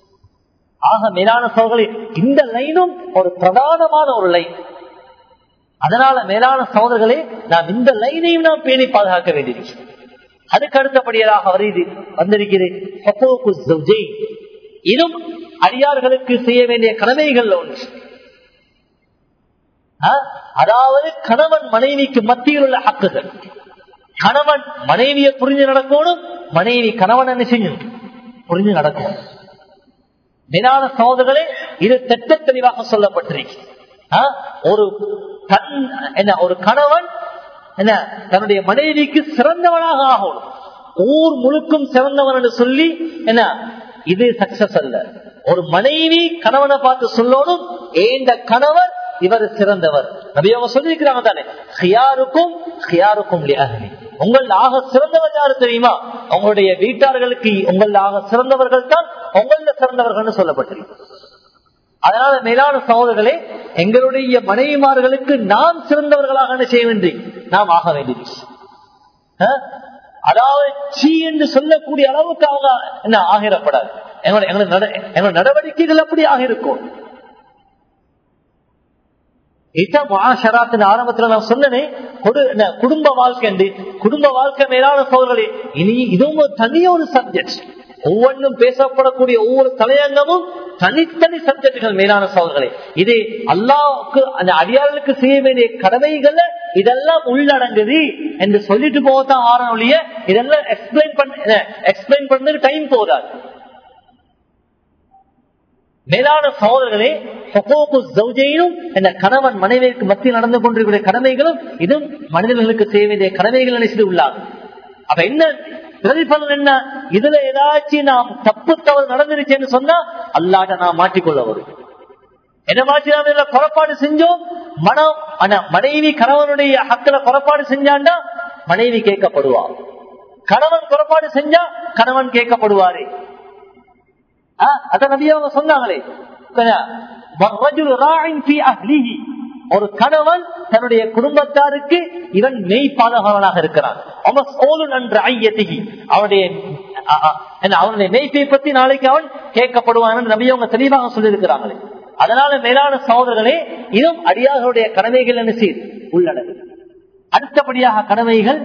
Speaker 2: ஆக மேலான சகோதரர்களே, இந்த லைனும் ஒரு பிரதானமான ஒரு லைன். அதனால மேலான சகோதரர்களே, நாம் இந்த லைனையும் நாம் பேணி பாதுகாக்க வேண்டியிருக்கு. அதுக்கு அடுத்தபடியாக வந்திருக்கிறது இதுவும் அடியார்களுக்கு செய்ய வேண்டிய கடமைகள் ஒன்று. அதாவது கணவன் மனைவிக்கு மத்தியில் உள்ள ஹக்குகள். கணவன் மனைவியை புரிஞ்சு நடக்கணும், மனைவி கணவன் என்ன செய்யணும், புரிஞ்சு நடக்கணும். மேலான சகோதரர்களே, இது திட்ட தெளிவாக சொல்லப்பட்டிருக்கு. ஒரு கணவன் தன்னுடைய மனைவிக்கு சிறந்தவனாக ஆகணும். ஊர் முழுக்கும் சிறந்தவன் என்று சொல்லி இது சக்சஸ் அல்ல. ஒரு மனைவி கணவனை பார்த்து சொல்லணும், ஏந்த கணவர் இவர் சிறந்தவர். நபி அவங்க சொல்லியிருக்கிறாங்க தானே, ஹியாருக்கும் ஹியாருக்கும் லிஅஹ்லி. உங்கள் ஆக சிறந்தவர் யாரு தெரியுமா? உங்களுடைய வீட்டார்களுக்கு உங்கள் ஆக சிறந்தவர்கள் தான் உங்கள சிறந்தவர்கள் சொல்லப்பட்டிருக்கு. அதனால மேலான சகோதரர்களே, எங்களுடைய மனைவிமார்களுக்கு நாம் சிறந்தவர்களாக செய்ய வேண்டி நாம் ஆக வேண்டியது. அதாவது சீ என்று சொல்லக்கூடிய அளவுக்கு அவங்க என்ன ஆகிடப்படாது. எங்களுடைய நடவடிக்கைகள் அப்படி ஆக இருக்கும். ஆரம்பத்தில் நான் சொன்னேன், குடும்ப வாழ்க்கை மேலான சோதர்களே, இனி இதுவும் தனிய ஒரு சப்ஜெக்ட். ஒவ்வொன்றும் பேசப்படக்கூடிய ஒவ்வொரு தலையங்கமும் தனித்தனி சப்ஜெக்டுகள் மேலான சோதர்களே. இது அல்லாஹ்வுக்கு அந்த அடியார்களுக்கு செய்ய வேண்டிய கடமைகள் இதெல்லாம் உள்ளடங்குது என்று சொல்லிட்டு போகத்தான் ஆரம்பிய. இதெல்லாம் எக்ஸ்பிளைன் பண்ணது டைம் போதாது. மேலான சகோதரர்களே, கணவன் மனைவிக்கு மத்தியில் நடந்து கொண்டிருக்கிற கடமைகளும் இதுவும் மனிதர்களுக்கு செய்ய வேண்டிய கடமைகள் உள்ளாங்க. அப்ப என்ன பிரதிபலன் என்ன? இதுல ஏதாச்சும் நாம் தப்பு தவறு நடந்துருச்சேன்னு சொன்னா அல்லாஹ்ட்ட நாம் மாட்டிக்கொள்ள வரும். என்ன மாற்றி நாம் இதுல புறப்பாடு செஞ்சோம், மனைவி கணவனுடைய ஹக்கில புறப்பாடு செஞ்சாண்டா மனைவி கேட்கப்படுவா. கணவன் புறப்பாடு செஞ்சா கணவன் கேட்கப்படுவாரு. அத நபி அவங்க சொன்னாங்களே, ஒரு கணவன் தன்னுடைய குடும்பத்தாருக்கு இவன் மெய் பாதகவனாக இருக்கிறான். அவனுடைய மெய்ப்பை பத்தி நாளைக்கு அவன் கேட்கப்படுவான் நபி அவங்க தெளிவாக சொல்லியிருக்கிறாங்களே. அதனால மேலான சகோதரர்களே, இதுவும் அடியார்களுடைய கடமைகள் என்ன செய்து உள்ளடங்கு. அடுத்தபடியாக கடமைகள்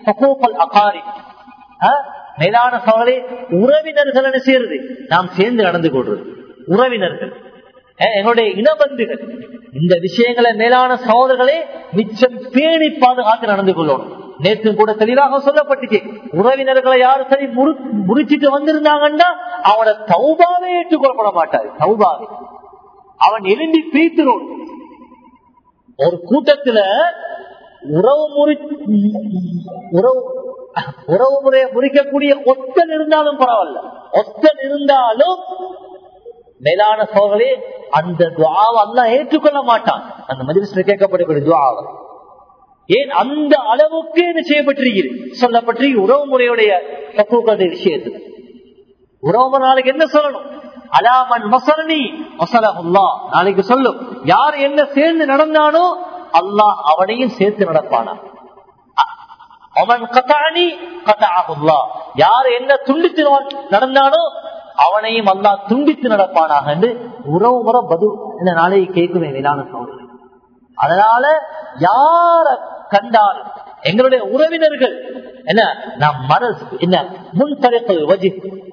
Speaker 2: மேலான சகோதரே, உறவினர்கள் என்ன செய்யறது? நாம் சேர்ந்து நடந்து கொள்றது. உறவினர்கள் எங்களுடைய இனபந்துகள் இந்த விஷயங்களை மேலான சகோதரர்களே மிச்சம் பேணி பாதுகாத்து நடந்து கொள்ளணும். நேற்று கூட தெளிவாக சொல்லப்பட்டுச்சு, உறவினர்களை யாரும் சரி முறிச்சிட்டு வந்திருந்தாங்கன்னா அவனோட தௌபாவே ஏற்றுக்கொள்ளப்பட மாட்டாரு. தௌபாவே அவன் எழுந்தி பீத்துறோம். ஒரு கூட்டத்துல உறவு முறையை முறிக்கக்கூடிய ஒத்தன் இருந்தாலும் பரவாயில்ல, ஒத்தன் இருந்தாலும் மேலான சோழர்களே அந்த துஆவை அல்லாஹ் ஏற்றுக்கொள்ள மாட்டான். அந்த மஜ்லிஸ்ல கேட்கப்படக்கூடிய துஆவை ஏன் அந்த அளவுக்கு என்ன செய்யப்பட்டிருக்கிறது சொல்லப்பட்டிருக்கு. உறவு முறையுடைய தப்புக்களுடைய விஷயத்துல உறவு நாளைக்கு என்ன சொல்லணும்? அலாமன் மசரணி மசலஹுல்லா, நாளைக்கு சொல்லும் யார் என்ன சேர்ந்து நடந்தானோ அல்லாஹ் அவனையும் சேர்த்து நடப்பானா. அவன் கதானி கதாஹுல்லா, யார் என்ன துண்டித்து நடந்தானோ அவனையும் அல்லாஹ் துண்டித்து நடப்பானாக என்று உறவு முறை பதில் இந்த நாளைக்கு கேட்குவேன் மேலான சோதனை. அதனால யார கண்டாலும் எங்களுடைய உறவினர்கள் என்ன நாம் என்ன முன்தரைப்பது வஜி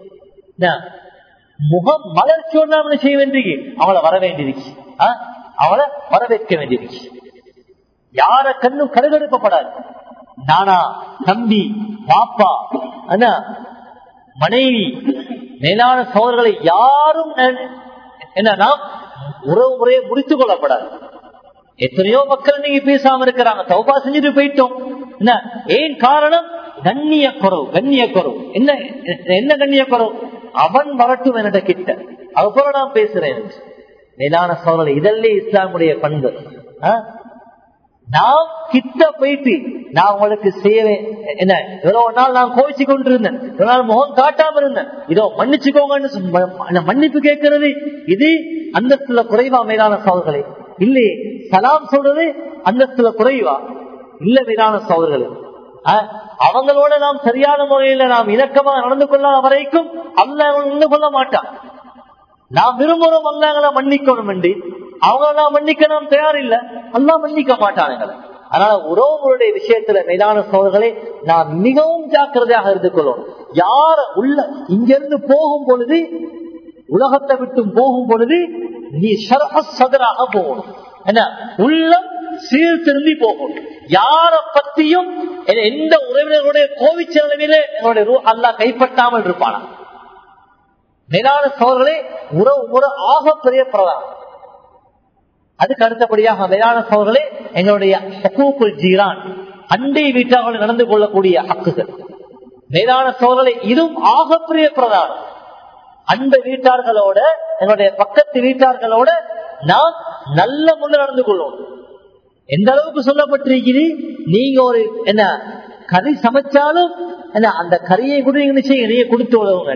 Speaker 2: முகம் மலர்ச்சியோடு நாம் செய்ய வேண்டிய அவளை வர வேண்டியிருக்கு, அவளை வரவேற்க வேண்டியிருக்கு. யார கண்ணும் கருகெடுக்கப்படாது. நானா, தம்பி, பாப்பா, மனைவி, மேலான சோதர்களை யாரும் என்னன்னா உறவு முறையை முடித்துக் கொள்ளப்படாது. எத்தனையோ மக்கள் நீங்க பேசாம இருக்கிறாங்க, தௌபா செஞ்சுட்டு போயிட்டோம். என்ன ஏன் காரணம்? கண்ணிய குறவு. கண்ணிய குறவு என்ன? என்ன கண்ணிய குறவு? அவன் வரட்டும் என்னோட கிட்ட, அது போல நான் பேசுறேன். மேலான சோதனை இதெல்லாம் இஸ்லாமுடைய பண்பு. நான் கிட்ட போயிட்டு நான் உங்களுக்கு செய்வேன் என்ன, எவ்வளவு நாள் நான் கோவிச்சு கொண்டு இருந்தேன், எவ்வளவு நாள் முகம் காட்டாம இருந்தேன், இதோ மன்னிச்சுக்கோங்கன்னு மன்னிப்பு கேட்கறது இது அந்தஸ்துல குறைவா மேலான சோதர்களே? இல்லையே. சலாம் சொல்றது அந்தஸ்துல குறைவா? இல்ல மேலான சோதர்களே. அவங்களோட நாம் சரியான முறையில நாம் இணக்கமாக நடந்து கொள்ளாத வரைக்கும் அல்லாஹ் நடந்து கொள்ள மாட்டான். நாம் விரும்புறோம் அல்லாஹ்களை மன்னிக்கணும் என்று, அவங்க நாம் மன்னிக்க நாம் தயாரில்லை, அல்லாஹ் மன்னிக்க மாட்டானுங்க. அதனால உறவுகளுடைய விஷயத்துல மேலான சோதர்களே நாம் மிகவும் ஜாக்கிரதையாக இருந்து கொள்ளணும். யார உள்ள இங்கிருந்து போகும் பொழுது, உலகத்தை விட்டு போகும் பொழுது நீ சதராக போகணும். என்ன உள்ளம் சீர்திருந்தி போகணும். யார பத்தியும் எந்த உறவினர்களுடைய கோவிச்ச அளவிலே என்னுடைய அல்லாஹ் கைப்பற்றாமல் இருப்பானா? மேலான சோழர்களே உறவு ஆக பெரிய பிரதானம். அதுக்கு அடுத்தபடியாக மேலான சோழர்களே எங்களுடைய ஹுகூக்குல் ஜீரான், அண்டை வீட்டார்கள் நடந்து கொள்ளக்கூடிய ஹக்குகள். மேலான சோழர்களே இதுவும் ஆகப்பெரிய பிரதானம். அந்த வீட்டார்களோட எங்களுடைய பக்கத்து வீட்டார்களோட நாம் நல்ல முறையில் நடந்து கொள்ளணும். எந்த அளவுக்கு சொல்லப்பட்டிருக்கிறது, நீங்க ஒரு என்ன கறி சமைச்சாலும் என்ன அந்த கறியை கூட நீங்க கொடுத்து விடுவோங்க.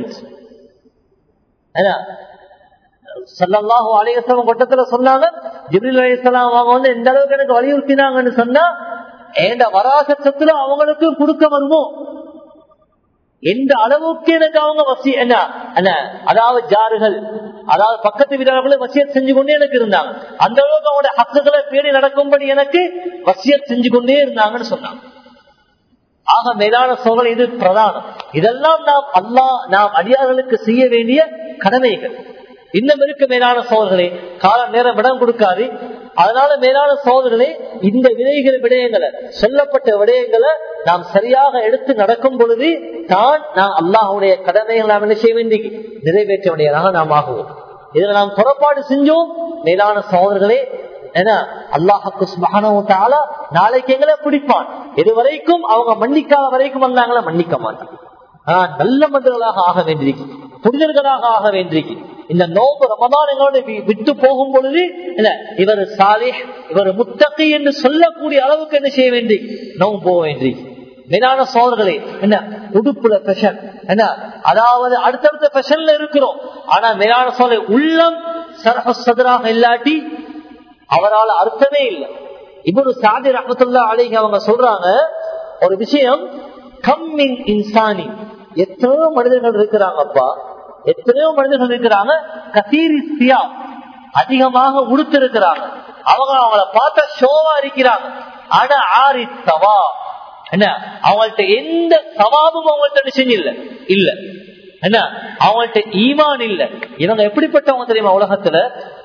Speaker 2: ஸல்லல்லாஹு அலைஹி வஸல்லம் கட்டத்துல சொன்னாங்க, ஜிப்ரீல் அலைஹிஸ்ஸலாம் அவங்க வந்து எந்த அளவுக்கு எனக்கு வலியுறுத்தினாங்கன்னு சொன்னா, எந்த வராசத்துல அவங்களுக்கு கொடுக்க வருமோ எந்த அளவுக்கு எனக்கு அவங்க அதாவது ஜாறுகள், அதாவது பக்கத்து வீரர்களும் வசியத் செஞ்சு கொண்டே எனக்கு இருந்தாங்க. அந்த அளவுக்கு அவங்களுடைய ஹக்குகளை பேணி நடக்கும்படி எனக்கு வசியத் செஞ்சு கொண்டே இருந்தாங்கன்னு சொன்னாங்க. ஆக மேலான சோழல் இது பிரதானம். இதெல்லாம் நாம் அடியார்களுக்கு செய்ய வேண்டிய கடமைகள். இன்னும் இருக்கு மேலான சோழர்களே, காலம் நேரம் இடம் கொடுக்காது. அதனால மேலான சோழர்களே, இந்த விடயங்களை சொல்லப்பட்ட விடயங்களை நாம் சரியாக எடுத்து நடக்கும் பொழுது தான் நாம் அல்லாஹ்வுடைய கடமைகள் நாம் என்ன செய்ய வேண்டி நிறைவேற்ற வேண்டியதாக நாம் ஆகுவோம். இதுல நாம் புறப்பாடு செஞ்சோம் மேலான சோழர்களே, அல்லாஹ்வுக்கு சுப்ஹானஹு வ தஆலா நாளைக்கு எங்களை பிடிப்பான். இதுவரைக்கும் அவங்க மன்னிக்காத வரைக்கும் வந்தாங்களா மன்னிக்க மாட்டாங்க. நல்ல மனிதர்களாக ஆக வேண்டியிருக்கு, புனிதர்களாக ஆக வேண்டியிருக்கு. இந்த நோம்பு ரமதான் எங்களோட விட்டு போகும் பொழுது இவர் சாலிஹ், இவர் முத்தகி என்று சொல்லக்கூடிய அளவுக்கு என்ன செய்ய வேண்டி நோம்பு போக வேண்டி. மேலான சோழர்களே, என்ன உடுப்புல பெஷன், என்ன அதாவது அடுத்தடுத்த பெஷன்ல இருக்கிறோம். ஆனா மேலான சோழ உள்ளம் சதராக இல்லாட்டி அவரால் அர்த்தமே இல்லை. இப்னு சாதி ரஹ்மத்துல்லாஹி அலைஹி அவங்க சொல்றாங்க ஒரு விஷயம், கம்மின் இன்சானி, எத்தனையோ மனிதர்கள் இருக்கிறாங்கப்பா, எத்தனையோ மனிதர்கள் இருக்கிறாங்க, கசீரி சியா, அதிகமாக உடுத்திருக்கிறாங்க, அவங்கள பார்த்தா ஷோவா இருக்கிறாங்க. ஆனா ஆரி சவா, என்ன அவங்கள்ட்ட எந்த சவாபும் அவங்கள்ட்ட செஞ்சு இல்ல, என்ன அவங்கள்ட்ட ஈமான் இல்ல. இவங்க எப்படிப்பட்டவங்க தெரியுமா? உலகத்துல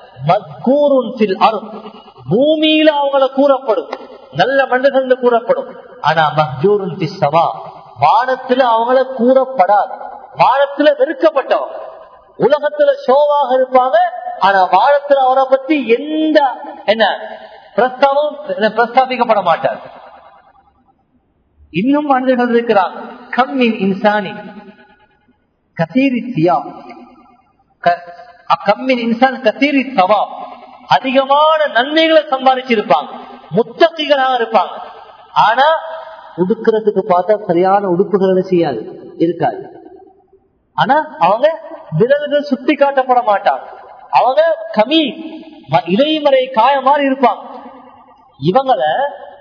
Speaker 2: பூமியில அவங்கள கூறப்படும் நல்ல மனிதர்கள் கூறப்படும். ஆனா மஹ்ஜூருன் ஃபிஸ் ஸமா, வானத்துல அவங்கள கூறப்படாது. வானத்துல வெறுக்கப்பட்டவங்க, உலகத்துல ஷோவாக இருப்பாங்க. ஆனா வானத்துல அவரை பத்தி எந்த பிரஸ்தாபிக்கப்பட மாட்டார். இன்னும் மனிதர்கள் இருக்கிறாங்க, கம்மின் இன்சானி கசீரி சியா, கம்மின் இன்சான் கசீரி சவா, அதிகமான நன்மைகளை சம்பாதிச்சிருப்பாங்க, முத்தகிகளாக இருப்பாங்க. ஆனா உடுக்கிறதுக்கு பார்த்தா சரியான உடுப்புகளை செய்யாது இருக்காது. ஆனா அவங்க விரல்கள் சுட்டி காட்டப்பட மாட்டாங்க, அவங்க கமி இலைமறை காய மாதிரி இருப்பாங்க. இவங்களை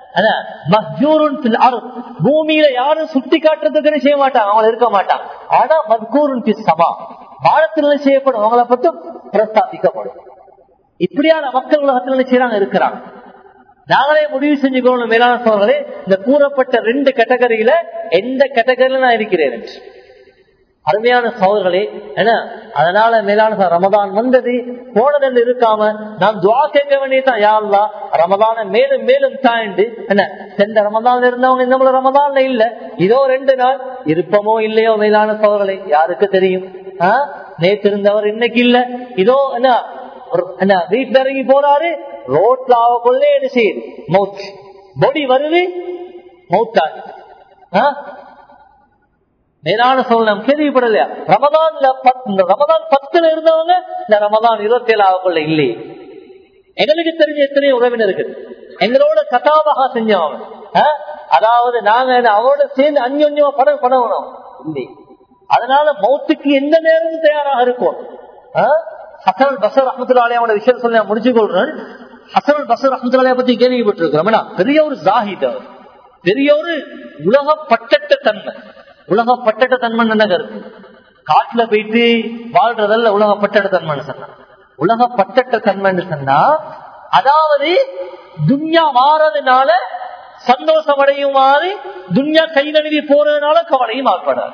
Speaker 2: பூமியில யாரும் சுட்டி காட்டுறதுக்கு செய்ய மாட்டாங்க, அவங்க இருக்க மாட்டாங்க. ஆனா மத்கூருன் ஃபிஸ் ஸமா, வானத்தில் செய்யப்படும், அவங்களை பற்றி பிரஸ்தாபிக்கப்படும். இப்படியான மக்கள் உலகத்துல செய்யறாங்க இருக்கிறாங்க. நாங்களே முடிவு செஞ்சுக்கணும் மேலான சோழர்களே, இந்த கூறப்பட்ட 2 கேட்டகரியில எந்த கேட்டகரியில நான் இருக்கிறேன். அருமையான சோழர்களே, அதனால மேலான ரமதான் வந்தது போனது இருக்காம நாம் துஆ கேட்க வேண்டியதான், யா அல்லாஹ் ரமதான மேலும் மேலும் தாண்டி சென்ற ரமதான்ல இருந்தவங்க இந்த ரமதான்ல இல்ல, இதோ 2 நாள் இருப்பமோ இல்லையோ மேலான சோழர்களே யாருக்கு தெரியும். நேற்று இருந்தவர் இன்னைக்கு இல்ல, இதோ வீட்டுல இறங்கி போறாரு, ரோட்ல ஆகக்குள்ள என்ன செய்யுது, மவுத் பொடி வருது, மவுத்தாது. மேலான சோழம் கேள்விப்படலையா? ரமதான் 10 இருந்தவங்க இந்த ரமதான் 27 ஆகக்குள்ள இல்லையே. எங்களுக்கு தெரிஞ்ச எத்தனையோ உறவினர்கள் எங்களோட கதாபாக செஞ்சவங்க, அதாவது நாங்க அவரோட சேர்ந்து அந்யோன்யமா படணும் இல்லை. அதனால மௌத்துக்கு எந்த நேரமும் தயாராக இருக்கும். ஹசனுல் பஸ்ர் ரஹ்மத்துல்லாஹி அலைஹி விஷயம் சொல்லி நான் முடிச்சு கொள்றேன். ஹசனுல் பஸ்ர் ரஹ்மத்துல்லாஹி பத்தி கேள்விப்பட்டிருக்கிறோம். பெரிய ஒரு ஜாஹித், பெரிய ஒரு உலக பட்டட்ட தன்மை. உலக பட்டட்ட தன்மை என்ன, காட்டுல போயிட்டு வாழ்றதல்ல உலக பட்டட்ட தன்மைன்னு சொன்னா. உலக பட்டட்ட தன்மைன்னு சொன்னா அதாவது துன்யா மாறதுனால சந்தோஷம் அடையுமாறு, துன்யா கை நழுவி போறதுனால கவலையும் ஆட்படாது.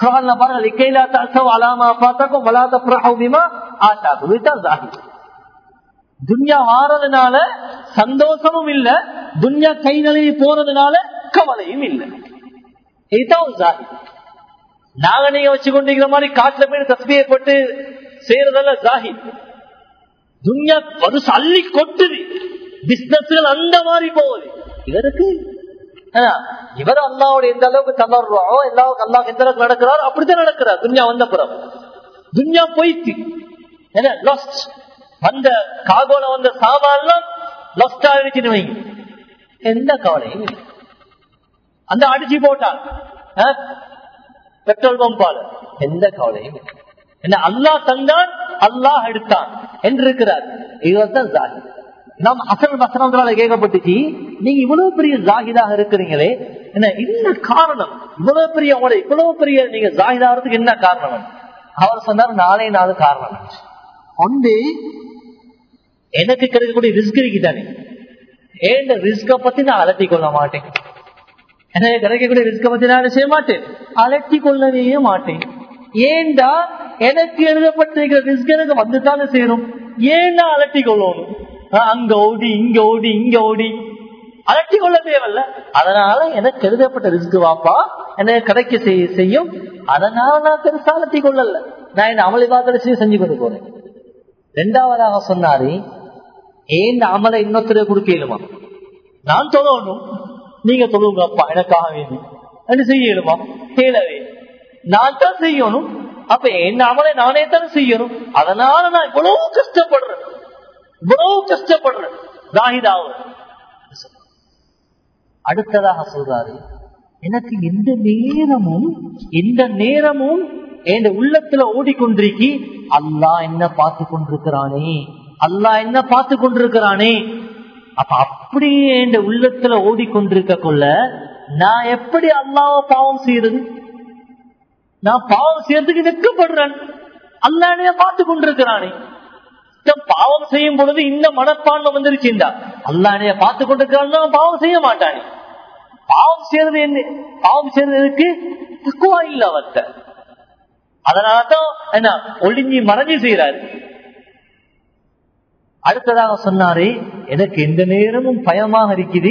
Speaker 2: துன்யா மாறதுனால சந்தோஷமும் இல்ல, துன்யா கை நழுவி போறதுனால கவலையும் இல்லை. இதுதான் நாங்க நீங்க வச்சு கொண்டிருக்கிற மாதிரி காட்டுல போய் தஸ்பியை போட்டு செய்யறதல்ல ஜாஹித். துன்யா பரிசு அள்ளி கொட்டுது, பிசினஸ்கள் அந்த மாதிரி போகுது. இவருக்கு இவர் அல்லாவோட எந்த அளவுக்கு தளர்றோம், எல்லாருக்கும் அல்லாஹ் எந்த அளவுக்கு நடக்கிறாரோ அப்படித்தான் நடக்கிறார். துன்யா வந்த பிறகு துன்யா போயிட்டு என்ன லாஸ்ட் வந்த காகோல வந்த சாமான்லாம் லாஸ்ட் ஆயிடுச்சுன்னு வைங்க, எந்த கவலையும் இல்லை. அந்த அடிச்சு போட்டான் பெட்ரோல் பம்பால, எந்த கவலையும் இல்லை. என்ன அல்லாஹ் தந்தான் அல்லாஹ் எடுத்தான் என்று இருக்கிறார். இதுதான் ஜாஹித். நாம் அசல் வசனங்களால கேட்கப்பட்டுச்சு, நீங்க இவ்வளவு பெரிய ஜாஹிதாக இருக்கிறீங்களே, என்ன காரணம்? இவ்வளவு பெரிய உங்களை இவ்வளவு பெரிய நீங்க ஜாஹிதாகிறதுக்கு என்ன காரணம்? அவர் சொன்னார், 4 காரணம். ஒன்று, எனக்கு கிடைக்கக்கூடிய ரிஸ்க் இருக்குதானே, ஏன் ரிஸ்க பத்தி நான் அலட்டி கொள்ள மாட்டேன். எனக்கு கிடைக்கக்கூடிய ரிஸ்க பத்தி நான் செய்ய மாட்டேன், அலட்டி கொள்ளவே மாட்டேன். ஏண்டா எனக்கு எழுதப்பட்டிருக்கிற ரிஸ்க் எனக்கு வந்துதானே சேரும், ஏன்னா அலட்டி கொள்ளணும். அங்க ஓடி இங்க ஓடி இங்க ஓடி அலட்டி கொள்ள தேவையில்ல. அதனால எனக்கு எழுதப்பட்ட ரிஸ்க் வாப்பா எனக்கு கிடைக்க செய்யும், அதனால நான் பெருசா அலட்டி கொள்ளல, நான் என்ன அமளி பார்த்து செஞ்சு கொண்டு போறேன். 2வது சொன்னாரு, ஏன் அமலை இன்னொருத்தர கொடுக்கலுமா, நான் தொழணும், நீங்க தொழுங்க அப்பா எனக்காக வேண்டி என்ன செய்யலுமா, கேளவே நான் தான் செய்யணும், அப்ப என்ன அமலை நானே தானே செய்யணும், அதனால நான் இவ்வளவு கஷ்டப்படுறேன். அடுத்ததாக சொல்றாரு, எனக்கு எந்த நேரமும் என் உள்ளத்துல ஓடிக்கொண்டிருக்கி அல்லாஹ் என்ன பார்த்து கொண்டிருக்கிறானே, அல்லாஹ் என்ன பார்த்து கொண்டிருக்கிறானே. அப்ப அப்படியே என் உள்ளத்துல ஓடிக்கொண்டிருக்க கொள்ள நான் எப்படி அல்லாஹ்வை பாவம் செய்யறது? நான் பாவம் செய்யறதுக்கு வெட்கப்படுறேன், அல்லாஹ் என்ன பார்த்து கொண்டிருக்கிறானே. பாவம் செய்யும் பொழுது இந்த மனப்பான்மை வந்துருச்சுண்டா, அல்லாஹ் பார்த்து கொண்டிருக்கிறான், பாவம் செய்ய மாட்டானே. பாவம் செய்யறதுக்கு தக்குவா இல்ல அவர்கிட்ட, அதனாலதான் என்ன ஒளிஞ்சி மறைஞ்சு செய்யறாரு. அடுத்ததாக சொன்னாரு, எனக்கு எந்த நேரமும் பயமாக இருக்குது,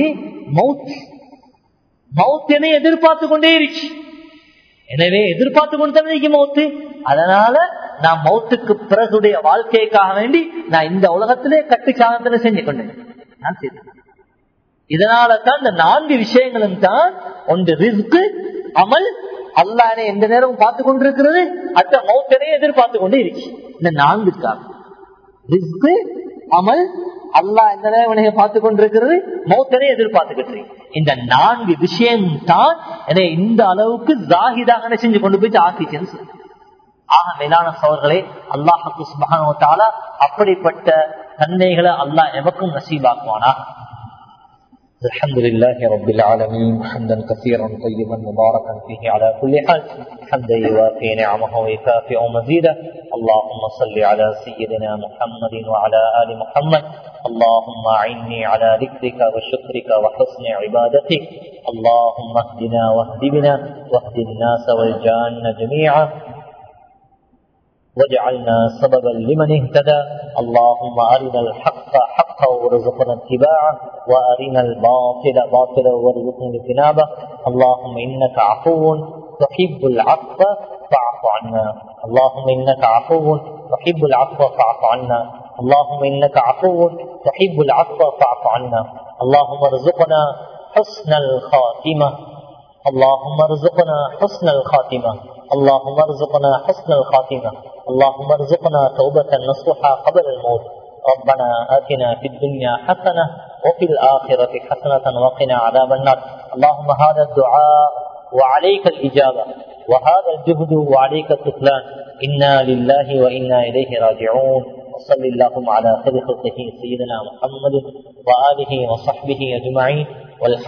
Speaker 2: மவுத் என்னை எதிர்பார்த்து கொண்டே இருக்கு. எனவே எதிர்பார்த்து கொண்டு தானே இருக்கு மவுத்து. அதனால நான் மவுத்துக்கு பிறகுடைய வாழ்க்கைக்காக வேண்டி நான் இந்த உலகத்திலே கட்டுக்காலத்துல செஞ்சு கொண்டேன். நான் செய்தேன். இதனால தான் இந்த 4 விஷயங்களும் தான், ஒன்று ரிஸ்க், அமல், அல்லாஹ் எந்த நேரமும் பார்த்து கொண்டிருக்கிறது, அடுத்த மவுத்தனை எதிர்பார்த்து கொண்டே இருக்கு. இந்த 4 ரிஸ்க், அமல், அல்லாஹ் எந்த நேரம் பார்த்து கொண்டிருக்கிறது, மவுத்தனை எதிர்பார்த்துக்கிட்டு, இந்த 4 விஷயம் தான் இந்த அளவுக்கு ஜாஹிதாக செஞ்சு கொண்டு போயிட்டு ஆக்கிச்சுன்னு சொல்லு. ஆக மேலான சகோதரர்களே, அல்லாஹ் சுப்ஹானஹு வ தஆலா அப்படிப்பட்ட தன்மைகளை அல்லாஹ் எவக்கும் நசீபாக்குவானா. الحمد لله رب العالمين حمدا كثيرا طيبا مباركا فيه على كل حال، حمدا يوافي نعمه ويكافئ مزيدا. اللهم صل على سيدنا محمد وعلى آل محمد. اللهم أعني على ذكرك وشكرك وحسن عبادتك. اللهم اهدنا واهد بنا واهد الناس والجان جميعا واجعلنا سببا لمن اهتدى. اللهم أرنا الحق حقا وارزقنا اتباعه وأرنا الباطل باطلا وارزقنا اجتنابه. اللهم إنك عفو تحب العفو فاعف عنا. اللهم إنك عفو تحب العفو فاعف عنا. اللهم إنك عفو تحب العفو فاعف عنا. اللهم ارزقنا حسن الخاتمة. اللهم ارزقنا حسن الخاتمة. اللهم ارزقنا حسن الخاتمة. اللهم ارزقنا توبة نصوحا قبل الموت. ربنا آتنا في الدنيا حسنة وفي الآخرة حسنة وقنا عذاب النار. اللهم هذا الدعاء وعليك الإجابة، وهذا الجهد وعليك السفلان. إنا لله وإنا إليه راجعون. وصلى اللهم على خير خلقه سيدنا محمد وآله وصحبه أجمعين.